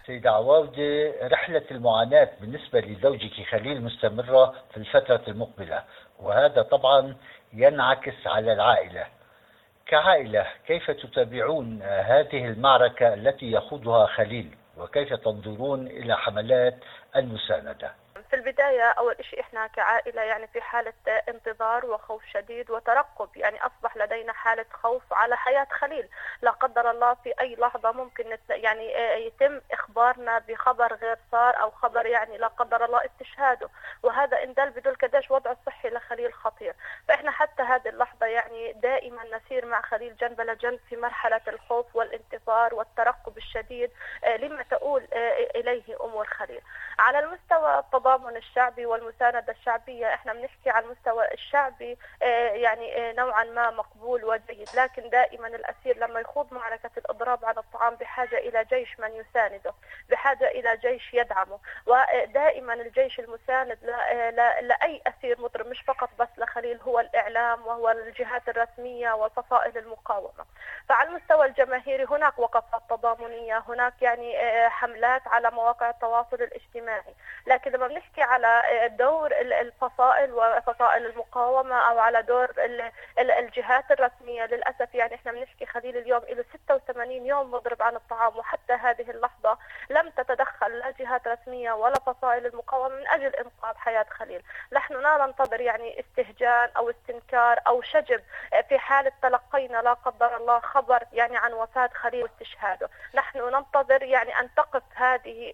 [SPEAKER 25] سيدة عواودة، رحلة المعاناة بالنسبة لزوجك خليل مستمرة في الفترة المقبلة، وهذا طبعا ينعكس على العائلة. كعائلة كيف تتابعون هذه المعركة التي يخوضها خليل، وكيف تنظرون إلى حملات المساندة؟
[SPEAKER 26] في البداية أول شيء إحنا كعائلة يعني في حالة انتظار وخوف شديد وترقب، يعني أصبح لدينا حالة خوف على حياة خليل. لا قدر الله في أي لحظة ممكن يعني يتم إخبارنا بخبر غير صار أو خبر يعني لا قدر الله استشهاده، وهذا إن دل بدل قديش وضع الصحي لخليل خطير. فإحنا حتى هذه اللحظة يعني دائما نسير مع خليل جنب لجنب في مرحلة الخوف والانتظار والترقب الشديد لما تؤول إليه أمور خليل. على المستوى التضامن الشعبي والمساندة الشعبية، احنا بنحكي عن المستوى الشعبي يعني نوعا ما مقبول وجيد، لكن دائما الأسير لما يخوض معركة الإضراب عن الطعام بحاجة إلى جيش من يسانده، بحاجة إلى جيش يدعمه، ودائما الجيش المساند لأي أسير مضرب مش فقط بس لخليل هو الإعلام وهو الجهات الرسمية وفصائل المقاومة. فعلى المستوى الجماهيري هناك وقفات تضامنية، هناك يعني حملات على مواقع التواصل الاجتماعي، لكن لما بنحكي على دور الفصائل وفصائل المقاومة أو على دور الجهات الرسمية، للأسف يعني إحنا بنحكي خليل اليوم له 86 يوم مضرب عن الطعام، وحتى هذه اللحظة لم تتدخل لا جهات رسمية ولا فصائل المقاومة من أجل إنقاذ حياة خليل. نحن لا ننتظر يعني استهجان أو استنكار أو شجب في حالة تلقينا لا قدر الله خبر يعني عن وفاة خليل واستشهاده. نحن ننتظر يعني أن تقف هذه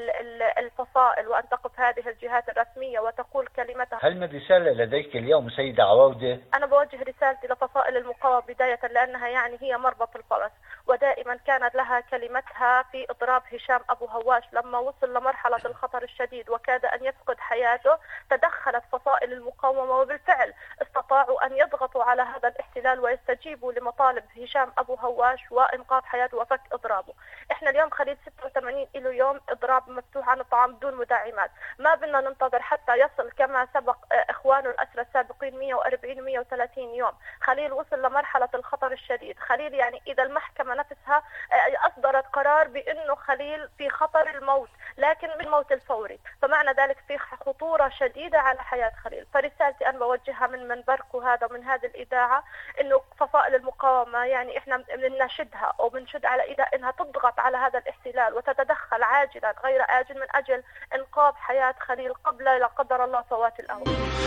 [SPEAKER 26] الفصائل وأن تقف هذه الجهات الرسمية وتقول كلمتها.
[SPEAKER 25] هل من رسالة لديك اليوم سيدة عواودة؟
[SPEAKER 26] أنا بوجه رسالتي لفصائل المقاومة بداية، لأنها يعني هي مربط الفرس، ودائما كانت لها كلمتها في إضراب هشام أبو هواش. لما وصل لمرحلة الخطر الشديد وكاد أن يفقد حياته تدخلت فصائل المقاومة، وبالفعل استطاعوا أن يضغطوا على هذا الاحتلال ويستجيبوا لمطالب هشام أبو هواش وإنقاذ حياته وفك إضرابه. إحنا اليوم خليل 86 له يوم إضراب مفتوح عن الطعام بدون مداعمات، ما بدنا ننتظر حتى يصل كما سبق إخوانه الأسرى السابقين 140 و130 يوم. خليل وصل لمرحلة الخطر الشديد. خليل يعني إذا المحكمة نفسها أصدرت قرار بأنه خليل في خطر الموت، لكن بالموت الفوري، فمعنى ذلك في خطورة شديدة على حياة خليل. فرسالتي أنا بوجهها من منبركم هذا ومن هذه الإذاعة، إنه فصائل المقاومة يعني إحنا بنناشدها أو بنشد على إيدها إنها تضغط على هذا الاحتلال وتتدخل عاجلا غير آجل من أجل إنقاذ حياة خليل قبل لا قدر الله فوات الأوان.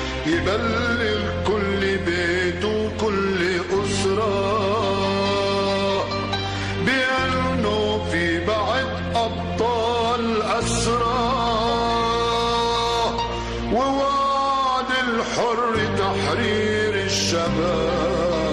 [SPEAKER 1] يبلغ كل بيت وكل أسرة بأنه في بعد أبطال أسرى، ووعد الحر تحرير الشباب.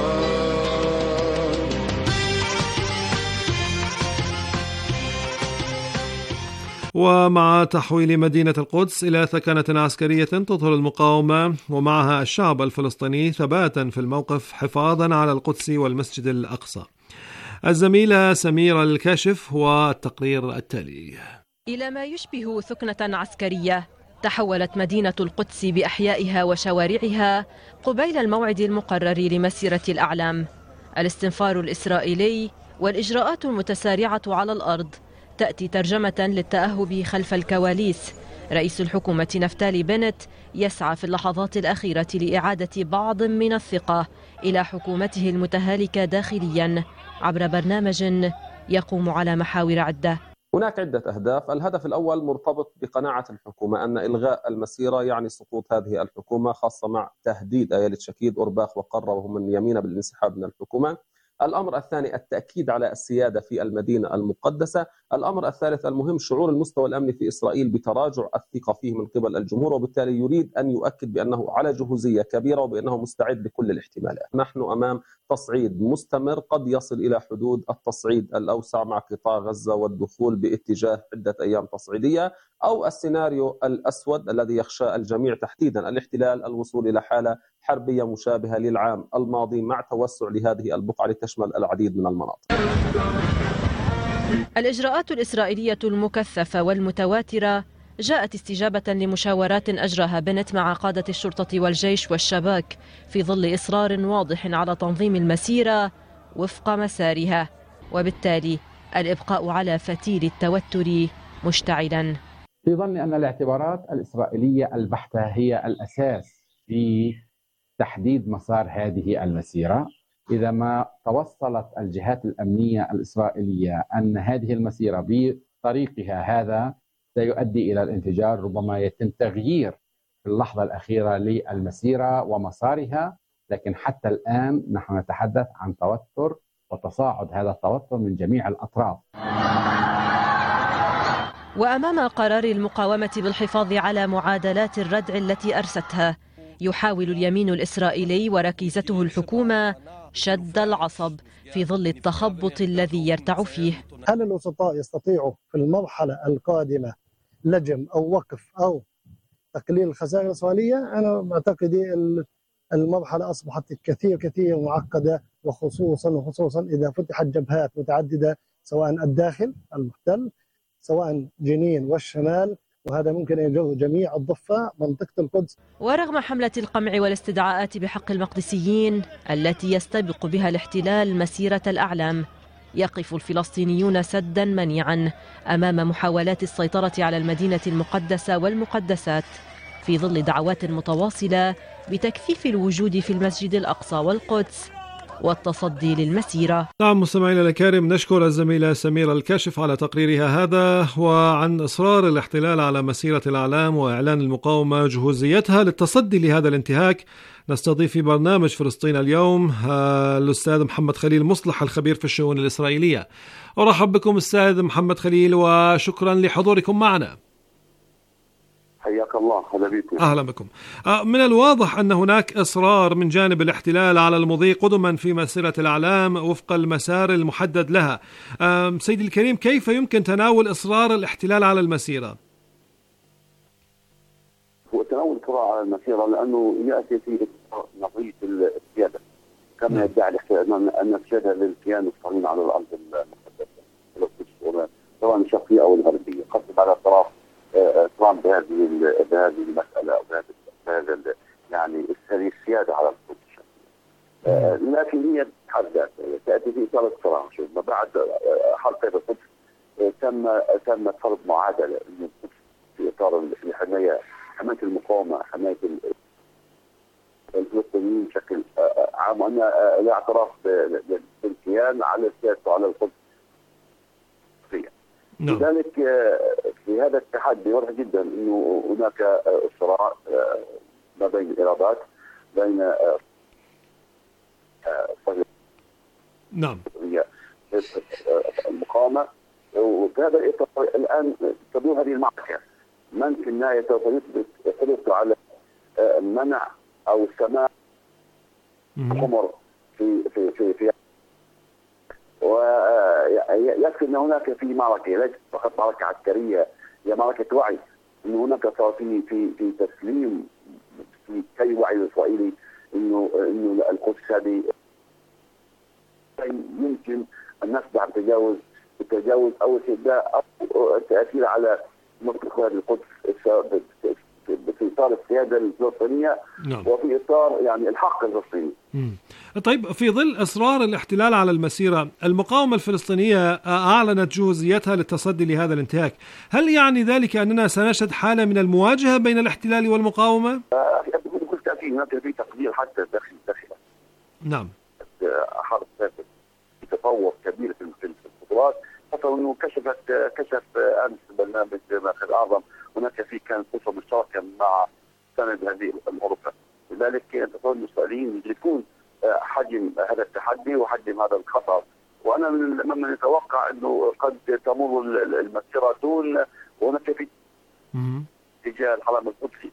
[SPEAKER 2] ومع تحويل مدينة القدس إلى ثكنة عسكرية تظهر المقاومة ومعها الشعب الفلسطيني ثباتا في الموقف حفاظا على القدس والمسجد الأقصى. الزميلة سميرة الكاشف والتقرير التالي.
[SPEAKER 10] إلى ما يشبه ثكنة عسكرية تحولت مدينة القدس بأحيائها وشوارعها قبيل الموعد المقرر لمسيرة الأعلام. الاستنفار الإسرائيلي والإجراءات المتسارعة على الأرض تأتي ترجمة للتأهب خلف الكواليس. رئيس الحكومة نفتالي بنت يسعى في اللحظات الأخيرة لإعادة بعض من الثقة إلى حكومته المتهالكة داخليا عبر برنامج يقوم على محاور عدة.
[SPEAKER 3] هناك عدة أهداف. الهدف الأول مرتبط بقناعة الحكومة أن إلغاء المسيرة يعني سقوط هذه الحكومة، خاصة مع تهديد أيالة شكيد أورباخ وقرة وهم من يمين بالانسحاب من الحكومة. الأمر الثاني التأكيد على السيادة في المدينة المقدسة. الأمر الثالث المهم شعور المستوى الأمني في إسرائيل بتراجع الثقة فيه من قبل الجمهور، وبالتالي يريد أن يؤكد بأنه على جهوزية كبيرة وبأنه مستعد لكل الاحتمالات. نحن أمام تصعيد مستمر قد يصل إلى حدود التصعيد الأوسع مع قطاع غزة والدخول باتجاه عدة أيام تصعيدية، أو السيناريو الأسود الذي يخشى الجميع تحديدا الاحتلال الوصول إلى حالة حربية مشابهة للعام الماضي مع توسع لهذه البقعة لتشمل العديد من المناطق.
[SPEAKER 10] الإجراءات الإسرائيلية المكثفة والمتواترة جاءت استجابة لمشاورات أجراها بنت مع قادة الشرطة والجيش والشباك في ظل إصرار واضح على تنظيم المسيرة وفق مسارها، وبالتالي الإبقاء على فتيل التوتر مشتعلا.
[SPEAKER 4] في ظني أن الاعتبارات الإسرائيلية البحتة هي الأساس في تحديد مسار هذه المسيرة. إذا ما توصلت الجهات الأمنية الإسرائيلية أن هذه المسيرة بطريقها هذا سيؤدي إلى الانفجار، ربما يتم تغيير في اللحظة الأخيرة للمسيرة ومسارها، لكن حتى الآن نحن نتحدث عن توتر وتصاعد هذا التوتر من جميع الأطراف.
[SPEAKER 10] وأمام قرار المقاومة بالحفاظ على معادلات الردع التي أرستها، يحاول اليمين الإسرائيلي وركيزته الحكومة شد العصب في ظل التخبط الذي يرتع فيه.
[SPEAKER 6] هل الوسطاء يستطيعوا في المرحلة القادمة لجم أو وقف أو تقليل الخسائر الإسرائيلية؟ أنا بعتقد المرحلة أصبحت كثير معقدة، وخصوصا إذا فتحت جبهات متعددة، سواء الداخل المحتل سواء جنين والشمال، وهذا ممكن أن يجر جميع الضفة منطقة القدس.
[SPEAKER 10] ورغم حملة القمع والاستدعاءات بحق المقدسيين التي يستبق بها الاحتلال مسيرة الأعلام، يقف الفلسطينيون سدا منيعا أمام محاولات السيطرة على المدينة المقدسة والمقدسات، في ظل دعوات متواصلة بتكثيف الوجود في المسجد الأقصى والقدس والتصدي للمسيرة.
[SPEAKER 2] نعم مستمعينا الكرام، نشكر الزميلة سميرة الكاشف على تقريرها هذا، وعن إصرار الاحتلال على مسيرة الأعلام وإعلان المقاومة جهوزيتها للتصدي لهذا الانتهاك. نستضيف في برنامج فلسطين اليوم الأستاذ محمد خليل مصلح، الخبير في الشؤون الإسرائيلية. أرحب بكم أستاذ محمد خليل، وشكرا لحضوركم معنا.
[SPEAKER 7] حياك الله.
[SPEAKER 2] أهلا بكم. من الواضح أن هناك إصرار من جانب الاحتلال على المضي قدما في مسيرة الأعلام وفق المسار المحدد لها. سيدي الكريم، كيف يمكن تناول إصرار الاحتلال على المسيرة؟
[SPEAKER 7] هو تناول الإصرار على المسيرة لأنه يأتي في نظرية السيادة، كما يدعي الاحتلال أن السيادة للكيان الصهيوني على الأرض المقدسة سواء الشرقية أو الغربية. قصد على طرف ترامب بهذه المسألة وبهذا يعني هذه السيادة على القدس. لكن هي بحد ذاتها تأتي في إطار الصراع. ما بعد حرب القدس تم فرض معادلة إنه القدس في إطار الحماية المقاومة، حماية الفلسطينيين بشكل عام، وأن الاعتراف بالكيان على سيادته على القدس. لذلك في هذا التحدي واضح جدا انه هناك صراع ما بين الارادات، بين
[SPEAKER 2] نعم
[SPEAKER 7] المقاومه، وفي هذا الاطار الان تدور هذه المعركه. من في النهايه تثبت على منع او سماع القمر في ويكفي ان هناك في معركه ليست فقط معركه عسكريه، هي معركه وعي، ان هناك صار في تسليم في كي وعي الاسرائيلي انه القدس هذه يمكن ان نسمع بتجاوز او استبداء او التاثير على منطقه هذه القدس في اطار السياده الفلسطينيه وفي اطار يعني الحق الفلسطيني.
[SPEAKER 2] طيب، في ظل إصرار الاحتلال على المسيرة، المقاومة الفلسطينية أعلنت جهوزيتها للتصدي لهذا الانتهاك. هل يعني ذلك أننا سنشهد حالة من المواجهة بين الاحتلال والمقاومة؟
[SPEAKER 7] بكل تأكيد هناك في تقدير حتى داخل.
[SPEAKER 2] نعم.
[SPEAKER 7] حرب تطور كبير في الخطوات، حتى أنه كشف أمس برنامج ماخذ أعظم هناك كانت فرصة مشتركة مع سند هذه الغرفة. لذلك الإسرائيليين يدركون حجم هذا التحدي وحجم هذا الخطر، وانا ممن يتوقع انه قد تمر المسيره دون وهناك في اتجاه الحرم القدسي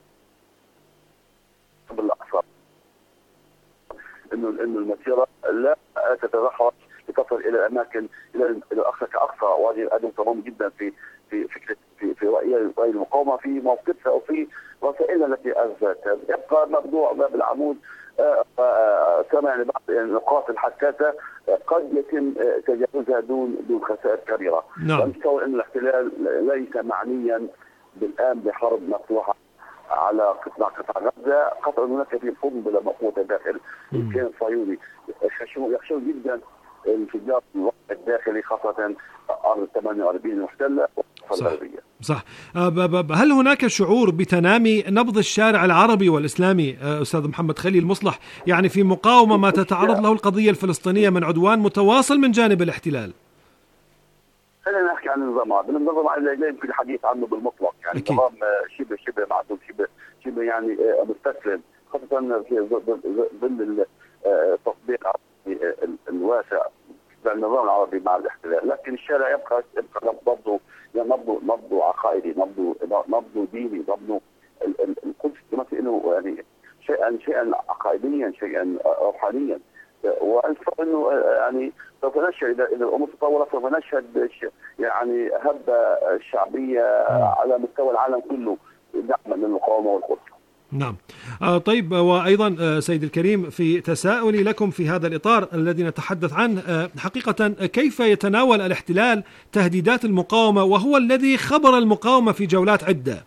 [SPEAKER 7] بالاقصى، انه المسيره لا تتدحرج لتصل الى الاماكن الى الاقصى كاقصى، وهذه امر مهم جدا في فكره في راي المقاومه في موقفها وفي رسائلها التي ارسلتها. يبقى موضوع باب العمود كما يعني بعض النقاط الحساسه قد يتم تجاوزها دون خسائر كبيره. ونتصور ان الاحتلال ليس معنيا بالان بحرب مفتوحه على قطاع غزه، خاصه ان هناك في قنبله مقوته داخل الكيان الصهيوني. يخشون جدا انفجار الوقت الداخلي، خاصه ارض 48 المحتله والغربيه.
[SPEAKER 2] صح. هل هناك شعور بتنامي نبض الشارع العربي والإسلامي أستاذ محمد خليل مصلح، يعني في مقاومة ما تتعرض له القضية الفلسطينية من عدوان متواصل من جانب الاحتلال؟
[SPEAKER 7] خلينا نحكي عن النظام هذا. النظام لا يمكن الحديث عنه بالمطلق، يعني نظام شبه معدوم، شبه يعني مستسلم، خاصة في ظل التطبيق الواسع للنظام العربي مع الاحتلال. لكن الشارع يبقى نبضه، يعني نبضه عقائدي، نبضه ديني، نبضه القدس تمثل له يعني شيئا عقائديا، شيئا روحانيا. والفرق انه يعني سوف نشهد اذا الامور تطورت، سوف نشهد يعني هبه شعبيه على مستوى العالم كله دعما للمقاومه والقدس.
[SPEAKER 2] نعم. طيب، وأيضا سيد الكريم في تساؤلي لكم في هذا الإطار الذي نتحدث عنه، حقيقة كيف يتناول الاحتلال تهديدات المقاومة وهو الذي خبر المقاومة في جولات عدة؟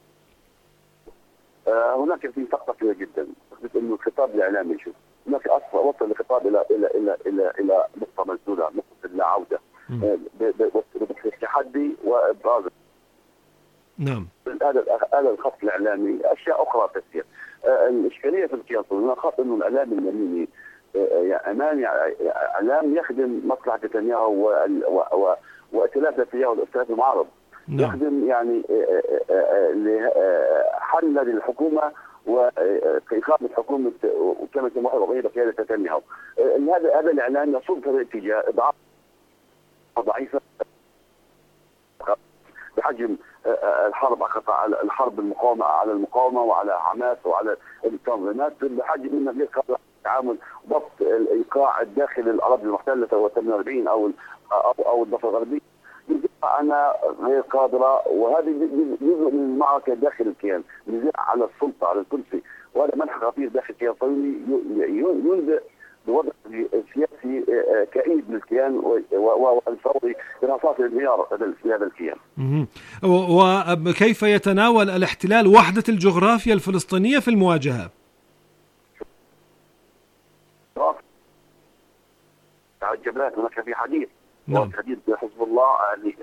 [SPEAKER 7] هناك في فقرة كبيرة جدا، انه الخطاب الاعلامي، شوف هناك اصلا وصل الخطاب الى نقطة مسدودة، نقطة اللا عودة، بالتحدي وابراز.
[SPEAKER 2] نعم.
[SPEAKER 7] هذا الخط الاعلامي، اشياء اخرى تسير. الاشكاليه في الكيان هنا خاصه انه الاعلام اليميني اعلام يخدم مصلحه نتنياهو وائتلاف نتنياهو والائتلاف المعارض. يخدم يعني حل للحكومه وإقامة حكومه وكما تسمى وغير قياده نتنياهو. هذا الاعلام يصب في الاتجاه ضعيفه بحجم الحرب المقاومه على المقاومه وعلى حماس وعلى التنظيمات، بحجم انه غير قادر التعامل ضبط الايقاع الداخلي الاراضي المحتله سواء 48 او الضفه الغربيه. انا غير قادره، وهذه جزء من المعركه داخل الكيان، نزاع على السلطه على الكرسي، وهذا منح خطير داخل الكيان الصهيوني ينبئ بوضع سياسي كئيب للكيان والفوري بنصاص الانهيار في هذا الكيان.
[SPEAKER 2] وكيف يتناول الاحتلال وحدة الجغرافيا الفلسطينية في المواجهة؟
[SPEAKER 7] الجبهات هناك في حديث، حديث حزب الله يعني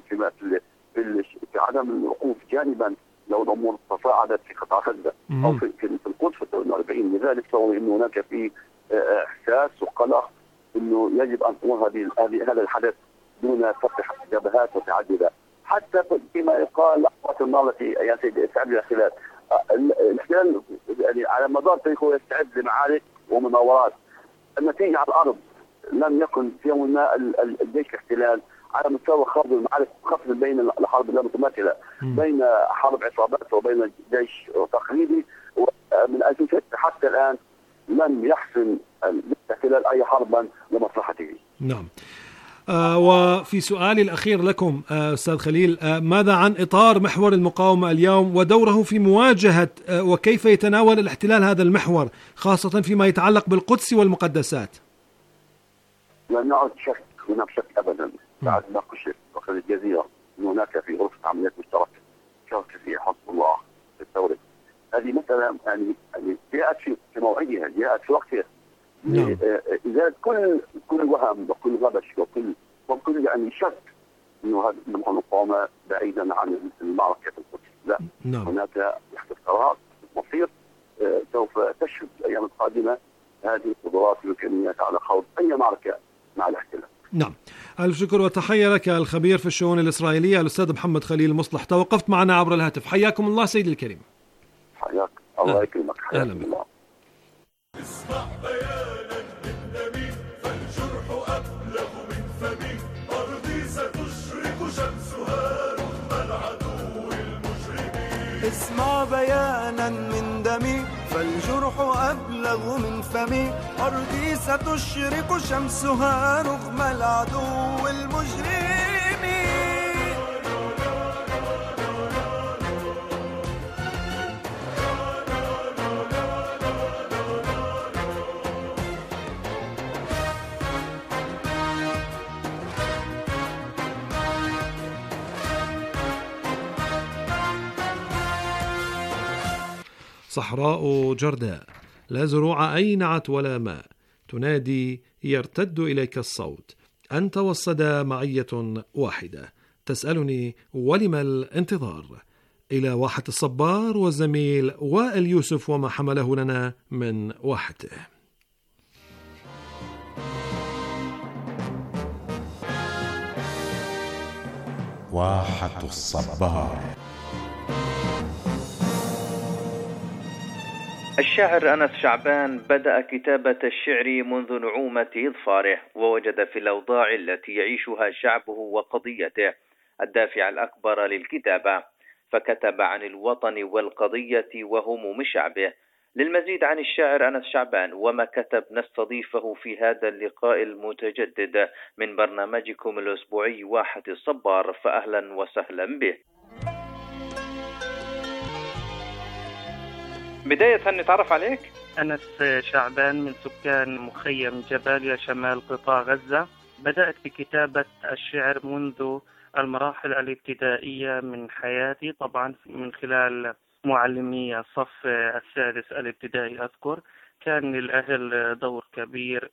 [SPEAKER 7] في عدم الوقوف جانبا لو الامور تصاعدت في قطاع غزه او في القدس في 48. لذلك صار انه هناك في احساس وقلق انه يجب ان تمر هذا الحدث دون فتح جبهات متعدده، حتى فيما يقال لحظه النار التي يستعد لها خلال الاحتلال يعني على مدار تاريخه يستعد لمعارك ومناورات. النتيجه على الارض لم يكن في يوم ما الجيش الاحتلال على مستوى خوض المعارك، خاصه بين الحرب اللامتماثله بين حرب عصابات وبين جيش تقليدي، ومن 2006 حتى الان لم يحسن الاحتلال اي حربا لمصلحته.
[SPEAKER 2] نعم. وفي سؤالي الأخير لكم أستاذ خليل، ماذا عن إطار محور المقاومة اليوم ودوره في مواجهة وكيف يتناول الاحتلال هذا المحور خاصة فيما يتعلق بالقدس والمقدسات؟
[SPEAKER 7] لم يعد شك، هناك شك أبدا بعد نقش وقت الجزيرة أن هناك في غرفة عمليات مشتركة شارك فيها حزب الله في الثورة. هذه مسألة يعني جاءت في موعدها، جاءت في وقتها. إذا كل وهم وكل غبش وكل يعني شك إنه هذا المقاومة بعيدا عن المعركة في القدس، لا. هناك يحدث قرار مصير سوف تشهد الأيام القادمة هذه القدرات والإمكانيات على خوض أي معركة مع الاحتلال.
[SPEAKER 2] نعم. ألف شكر وتحية لك الخبير في الشؤون الإسرائيلية الأستاذ محمد خليل مصلح، توقفت معنا عبر الهاتف. حياكم الله سيد الكريم.
[SPEAKER 7] حياك الله يكرمك.
[SPEAKER 2] أهلا بك.
[SPEAKER 1] اسمع بيانا من نبي فالجرح أبلغ من فمي، أرضي ستشرق شمسها رغم العدو المجرمين.
[SPEAKER 8] اسمع بيانا من دمي فالجرح أبلغ من فمي، أرضي ستشرق شمسها رغم العدو المجرمين.
[SPEAKER 2] صحراء جرداء لا زروع أينعت ولا ماء، تنادي يرتد إليك الصوت، أنت والصدى معية واحدة، تسألني ولم الانتظار؟ إلى واحة الصبار والزميل وائل يوسف وما حمله لنا من واحته.
[SPEAKER 9] واحة الصبار.
[SPEAKER 11] الشاعر أنس شعبان بدأ كتابة الشعر منذ نعومة إظفاره، ووجد في الأوضاع التي يعيشها شعبه وقضيته الدافع الأكبر للكتابة، فكتب عن الوطن والقضية وهموم شعبه. للمزيد عن الشاعر أنس شعبان وما كتب نستضيفه في هذا اللقاء المتجدد من برنامجكم الأسبوعي واحة الصبار، فأهلا وسهلا به. بداية نتعرف عليك.
[SPEAKER 12] أنس شعبان من سكان مخيم جباليا شمال قطاع غزة. بدأت بكتابة الشعر منذ المراحل الابتدائية من حياتي، طبعا من خلال معلمي الصف السادس الابتدائي. أذكر كان للأهل دور كبير،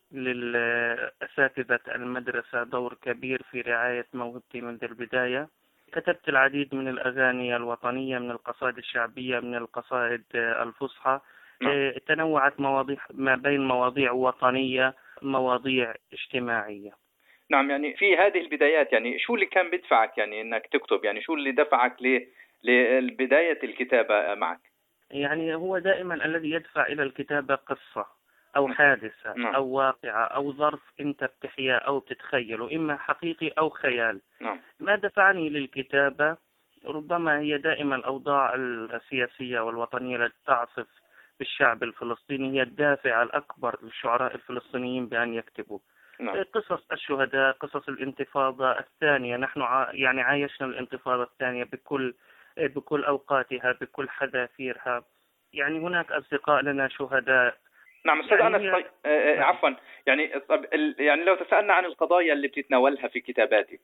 [SPEAKER 12] للأساتذة المدرسة دور كبير في رعاية موهبتي منذ البداية. كتبت العديد من الأغاني الوطنية، من القصائد الشعبية، من القصائد الفصحى. تنوعت مواضيع ما بين مواضيع وطنية، مواضيع اجتماعية.
[SPEAKER 11] نعم، يعني في هذه البدايات يعني شو اللي كان بدفعك يعني انك تكتب؟ يعني شو اللي دفعك لبداية الكتابة معك؟
[SPEAKER 12] يعني هو دائما الذي يدفع إلى الكتابة قصة أو حادثة أو واقعة أو ظرف أنت بتحياه أو بتتخيله، إما حقيقي أو خيال. ما دفعني للكتابة ربما هي دائما الأوضاع السياسية والوطنية التي تعصف بالشعب الفلسطيني، هي الدافع الأكبر للشعراء الفلسطينيين بأن يكتبوا. قصص الشهداء، قصص الانتفاضة الثانية. نحن يعني عايشنا الانتفاضة الثانية بكل أوقاتها، بكل حذافيرها. يعني هناك أصدقاء لنا شهداء.
[SPEAKER 11] نعم أستاذ أنس، عفوا، يعني لو تسألنا عن القضايا اللي بتتناولها في كتاباتك.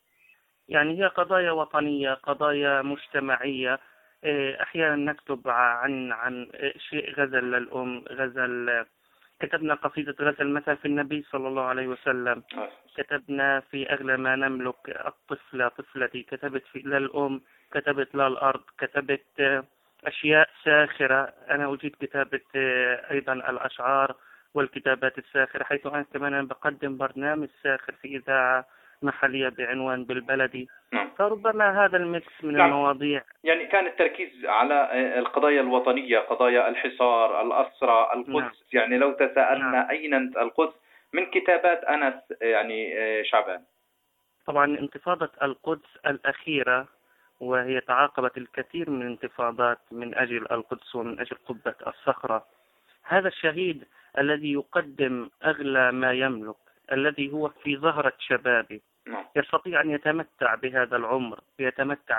[SPEAKER 12] يعني هي قضايا وطنية، قضايا مجتمعية. أحيانا نكتب عن شيء غزل للأم، غزل. كتبنا قصيدة غزل مثلا في النبي صلى الله عليه وسلم. كتبنا في أغلى ما نملك الطفلة طفلتي. كتبت للأم، كتبت للأرض، كتبت أشياء ساخرة. أنا أجيد كتابة أيضا الأشعار والكتابات الساخرة، حيث أنا كمان بقدم برنامج ساخر في إذاعة محلية بعنوان بالبلدي. فربما هذا الميكس من المواضيع.
[SPEAKER 11] يعني كان التركيز على القضايا الوطنية، قضايا الحصار، الأسرى، القدس. يعني لو تساءلنا أين القدس من كتابات أنس يعني شعبان.
[SPEAKER 12] طبعا انتفاضة القدس الأخيرة، وهي تعاقبت الكثير من الانتفاضات من أجل القدس ومن أجل قبة الصخرة. هذا الشهيد الذي يقدم أغلى ما يملك، الذي هو في زهرة شبابه، يستطيع أن يتمتع بهذا العمر، يتمتع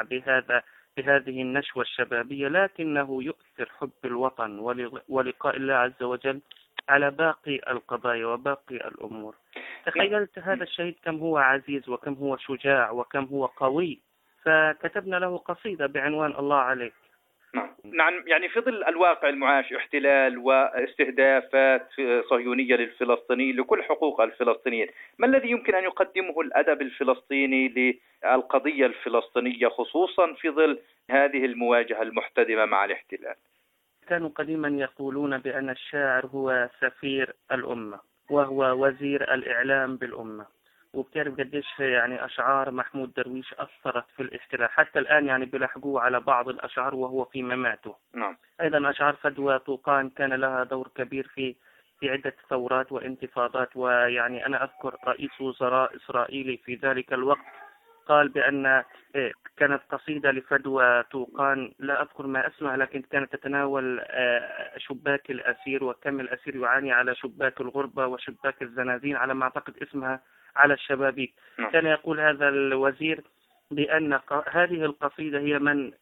[SPEAKER 12] بهذه النشوة الشبابية، لكنه يؤثر حب الوطن ولقاء الله عز وجل على باقي القضايا وباقي الأمور. تخيلت هذا الشهيد كم هو عزيز وكم هو شجاع وكم هو قوي، فكتبنا له قصيدة بعنوان الله عليك.
[SPEAKER 11] نعم، يعني في ظل الواقع المعاش، احتلال واستهدافات صهيونية للفلسطينيين لكل حقوق الفلسطينيين، ما الذي يمكن أن يقدمه الأدب الفلسطيني للقضية الفلسطينية خصوصا في ظل هذه المواجهة المحتدمة مع الاحتلال؟
[SPEAKER 12] كانوا قديما يقولون بأن الشاعر هو سفير الأمة وهو وزير الإعلام بالأمة، وبتعرف قديش يعني أشعار محمود درويش أثرت في الاحتلال، حتى الآن يعني بيلحقوه على بعض الأشعار وهو في مماته. أيضا أشعار فدوى طوقان كان لها دور كبير في عدة ثورات وانتفاضات. ويعني أنا أذكر رئيس وزراء إسرائيلي في ذلك الوقت قال بأن كانت قصيدة لفدوى طوقان، لا أذكر ما اسمها، لكن كانت تتناول شباك الأسير وكم الأسير يعاني على شباك الغربة وشباك الزنازين، على ما أعتقد اسمها على الشبابيك. كان يقول هذا الوزير بأن هذه القصيدة هي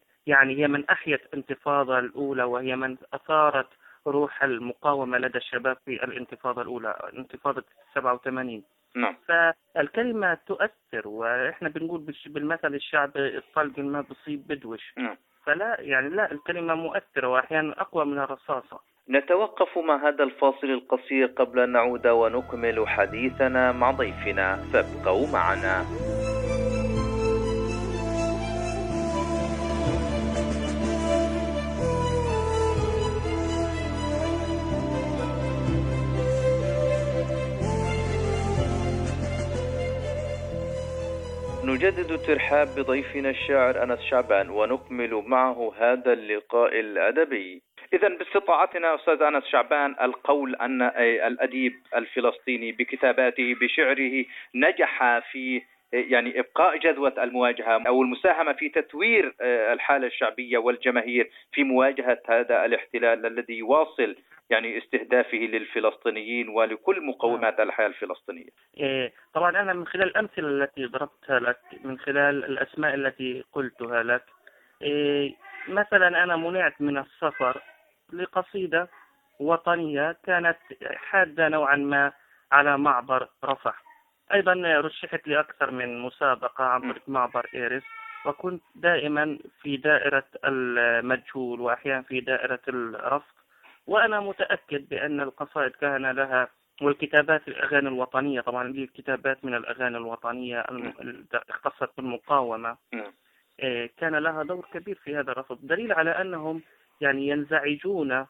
[SPEAKER 12] من أحيت الانتفاضة الأولى، وهي من أثارت روح المقاومة لدى الشباب في الانتفاضة الأولى، انتفاضة 87. فالكلمة تؤثر، وإحنا بنقول بالمثل الشعبي الطلق ما بصيب بدوش. فلا يعني لا، الكلمة مؤثرة وأحيانا أقوى من الرصاصة.
[SPEAKER 11] نتوقف مع هذا الفاصل القصير قبل أن نعود ونكمل حديثنا مع ضيفنا، فابقوا معنا. نجدد الترحاب بضيفنا الشاعر أنس شعبان ونكمل معه هذا اللقاء الأدبي. إذا باستطاعتنا أستاذ أنس شعبان القول أن الأديب الفلسطيني بكتاباته بشعره نجح في يعني إبقاء جذوة المواجهة أو المساهمة في تثوير الحالة الشعبية والجماهير في مواجهة هذا الاحتلال الذي يواصل يعني استهدافه للفلسطينيين ولكل مقومات الحياة الفلسطينية.
[SPEAKER 12] طبعا أنا من خلال الأمثلة التي ضربتها لك، من خلال الأسماء التي قلتها لك، مثلا أنا منعت من السفر لقصيدة وطنية كانت حادة نوعا ما على معبر رفح. أيضا رشحت لي أكثر من مسابقة عن طريق معبر إيرس، وكنت دائما في دائرة المجهول وأحيانا في دائرة الرفض. وأنا متأكد بأن القصائد كان لها، والكتابات الأغاني الوطنية، طبعا دي كتابات من الأغاني الوطنية اختصت بالمقاومة، كان لها دور كبير في هذا الرفض، دليل على أنهم يعني ينزعجون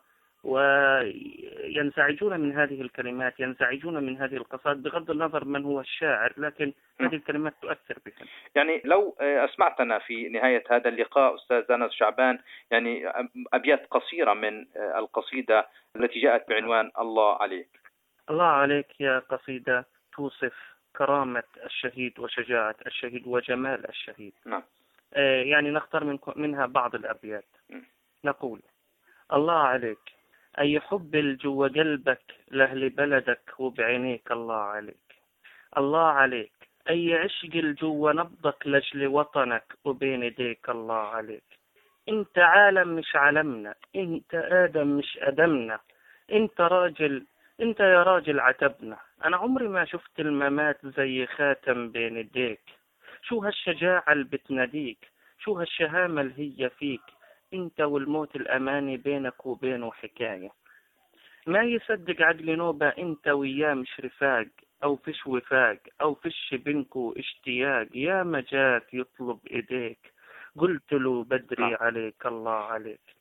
[SPEAKER 12] من هذه الكلمات، ينزعجون من هذه القصائد بغض النظر من هو الشاعر، لكن هذه الكلمات تؤثر بهم.
[SPEAKER 11] يعني لو أسمعتنا في نهاية هذا اللقاء أستاذ أنس شعبان يعني أبيات قصيرة من القصيدة التي جاءت بعنوان الله عليك.
[SPEAKER 12] الله عليك يا قصيدة توصف كرامة الشهيد وشجاعة الشهيد وجمال الشهيد.
[SPEAKER 11] نعم.
[SPEAKER 12] يعني نختار منها بعض الأبيات. نقول: الله عليك أي حب الجو قلبك لأهل بلدك وبعينيك، الله عليك. الله عليك أي عشق الجو نبضك لأجل وطنك وبين يديك، الله عليك. أنت عالم مش عالمنا، أنت آدم مش أدمنا، أنت يا راجل عتبنا. أنا عمري ما شفت الممات زي خاتم بين يديك. شو هالشجاعة اللي بتناديك، شو هالشهامة اللي هي فيك، انت والموت الاماني بينك وبينه حكاية. ما يصدق عقل نوبة انت وياه مش رفاق، او فيش وفاق، او فيش بينكو اشتياق. يا ما جاك يطلب ايديك، قلت له بدري عليك، الله عليك.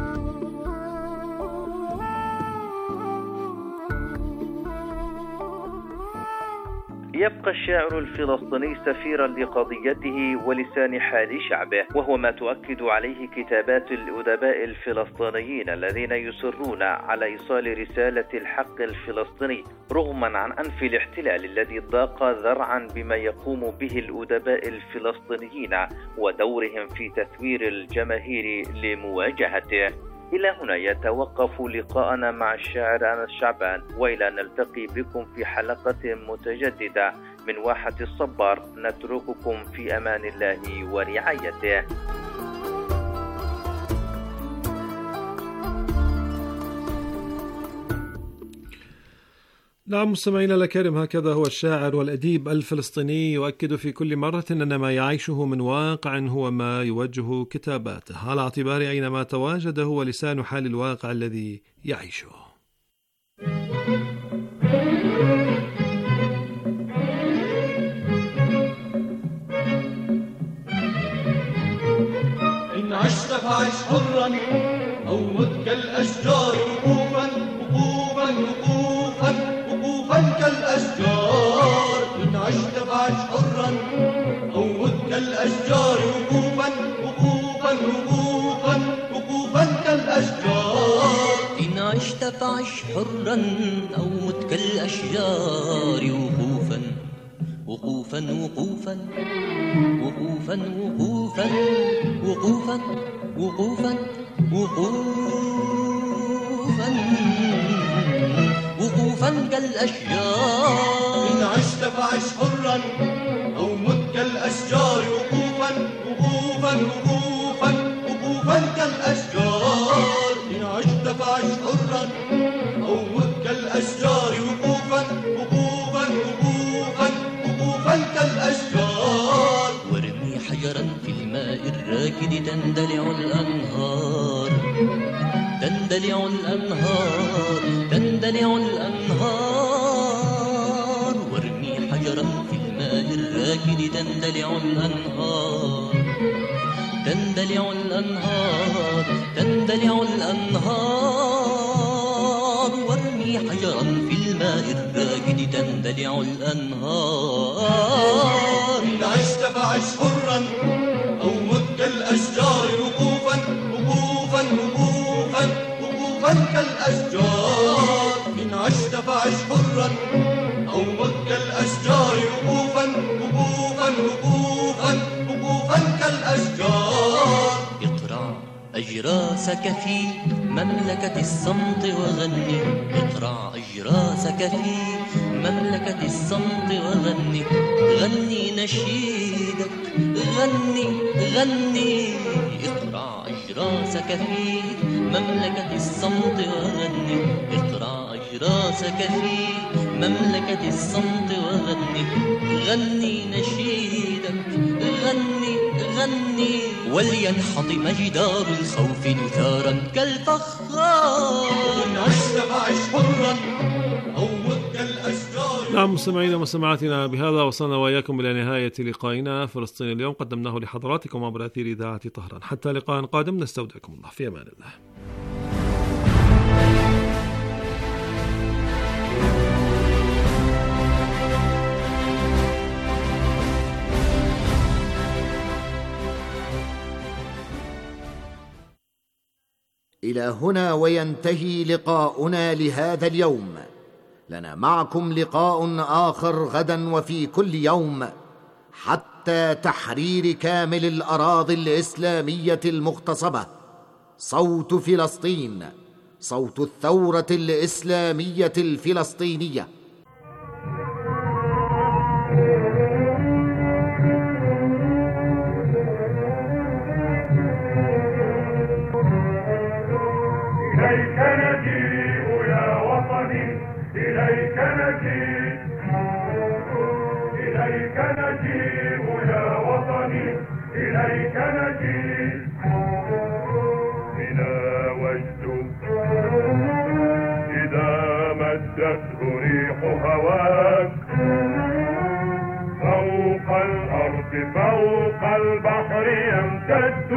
[SPEAKER 11] يبقى الشاعر الفلسطيني سفيرا لقضيته ولسان حال شعبه، وهو ما تؤكد عليه كتابات الأدباء الفلسطينيين الذين يصرون على إيصال رسالة الحق الفلسطيني رغما عن أنف الاحتلال الذي ضاق ذرعا بما يقوم به الأدباء الفلسطينيين ودورهم في تثوير الجماهير لمواجهته. إلى هنا يتوقف لقاءنا مع الشاعر أنس شعبان، وإلى نلتقي بكم في حلقة متجددة من واحة الصبار. نترككم في أمان الله ورعايته.
[SPEAKER 2] نعم مستمعينا الكرام، هكذا هو الشاعر والأديب الفلسطيني يؤكد في كل مرة أن ما يعيشه من واقع هو ما يوجه كتاباته، على اعتبار أينما تواجد هو لسان حال الواقع الذي يعيشه.
[SPEAKER 1] إن عشت فعش حرا أو مت كالأشجار وقوفا وقوفا وقوفا كالأشجار. إن عشت فعش حرا أو مت كالأشجار وقوفا وقوفا وقوفا وقوفا كالأشجار.
[SPEAKER 13] إن عشت فعش حرا أو مت كالأشجار وقوفا وقوفا وقوفا وقوفا وقوفا وقوفا وقوفا وقوفا وقوفا كالأشجار.
[SPEAKER 1] إن عشت فعش حرا أو مت كالأشجار وقوفا وقوفا وقوفا وقوفا كالأشجار. إن عشت فعش حرا أو مت كالأشجار وقوفا وقوفا وقوفا وقوفا كالأشجار.
[SPEAKER 13] وارمي حجرا في الماء الراكد تندلع الأنهار، تندلع الأنهار، تندلع الأنهار. وارمي حجرا في الماء الراكد تندلع الأنهار، تندلع الأنهار، تندلع الأنهار. وارمي حجرا في الماء الراكد تندلع الأنهار.
[SPEAKER 1] إن عشت فعش حرا أو مت كالأشجار وقوفا وقوفا وقوفا وقوفا كالأشجار. إن عشت فعش حرا أو مت كالأشجار وقوفا وقوفا وقوفا وقوفا كالأشجار.
[SPEAKER 13] اقرع أجراسك في مملكة الصمت وغني، اقرع أجراسك في مملكة الصمت وغني، غني نشيدك غني غني. اقرع أجراسك في مملكة الصمت وغني، اقرع أجراسك في مملكة الصمت وغني، غني نشيدك غني غني. ولينحطم جدار الخوف نثارا كالفخار.
[SPEAKER 1] إن عشت فعش حرا أو مت كالأشجار.
[SPEAKER 2] نعم مستمعينا ومستمعاتنا، بهذا وصلنا وإياكم إلى نهاية لقائنا فلسطين اليوم، قدمناه لحضراتكم عبر أثير إذاعة طهران. حتى لقاء قادم نستودعكم الله، في أمان الله.
[SPEAKER 5] إلى هنا وينتهي لقاؤنا لهذا اليوم. لنا معكم لقاء آخر غدا وفي كل يوم حتى تحرير كامل الأراضي الإسلامية المغتصبة. صوت فلسطين، صوت الثورة الإسلامية الفلسطينية.
[SPEAKER 14] إليك نجيء يا وطني، إليك نجيء، إليك نجيء يا وطني، إليك نجيء. بنا وجد إذا مدته ريح هواك، فوق الأرض فوق البحر يمتد.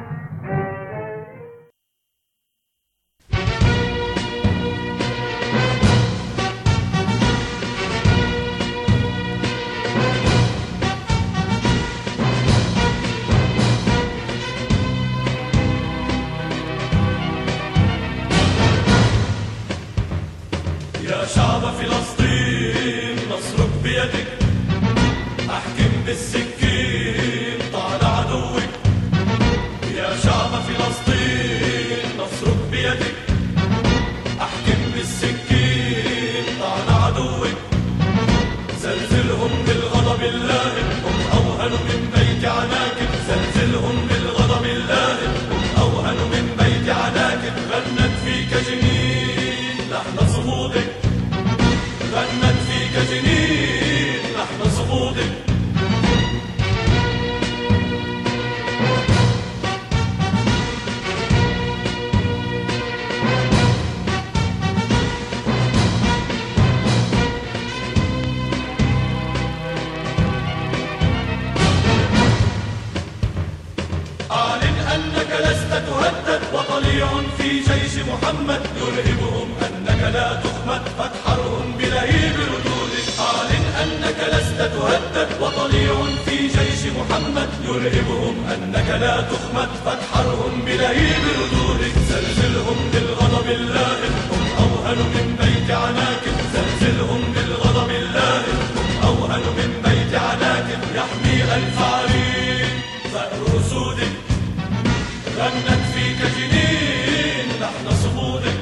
[SPEAKER 1] شعب فلسطين نصرك بيدك، احكم بالسكين طال عدوك. يا شعب فلسطين نصرك بيدك، احكم بالسكين طال عدوك. زلزلهم بالغضب اللائم، هم اوهن من بيت عناكب. زلزلهم بالغضب اللائم، هم اوهن من بيت عناكب. غنت فيك جنين لحن صمودك، غنت فيك جنين لحن صمودك. أعلن أنك لست تهدد، وطليع في جيش محمد يرهبهم أنك لا تخمد، فتحرهم بلهيب ردودك. أعلن أنك لست تهدد، وطليع في جيش محمد يرهبهم أنك لا تخمد، فتحرهم بلهيب ردودك. زلزلهم بالغضب اللائم، هم أوهن من بيت عناكب. زلزلهم بالغضب اللائم، هم أوهن من بيت عناكب. يحمي ألف عرين ثأر أسودك، غنت فيك جنين لحن صمودك.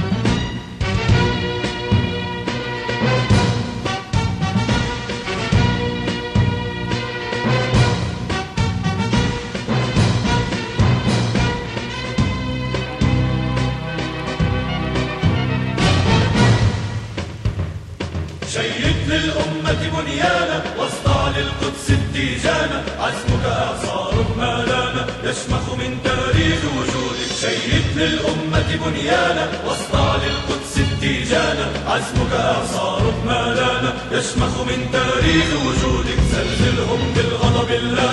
[SPEAKER 1] شيد للأمة بنيانا، واصدع للقدس التيجانا. عزمك إعصار ما لانا، يشمخ من تاريخ وجودك. شيد للأمة بنيانا، واصدع للقدس التيجانا. عزمك إعصار ما لانا، يشمخ من تاريخ وجودك. زلزلهم بالغضب الله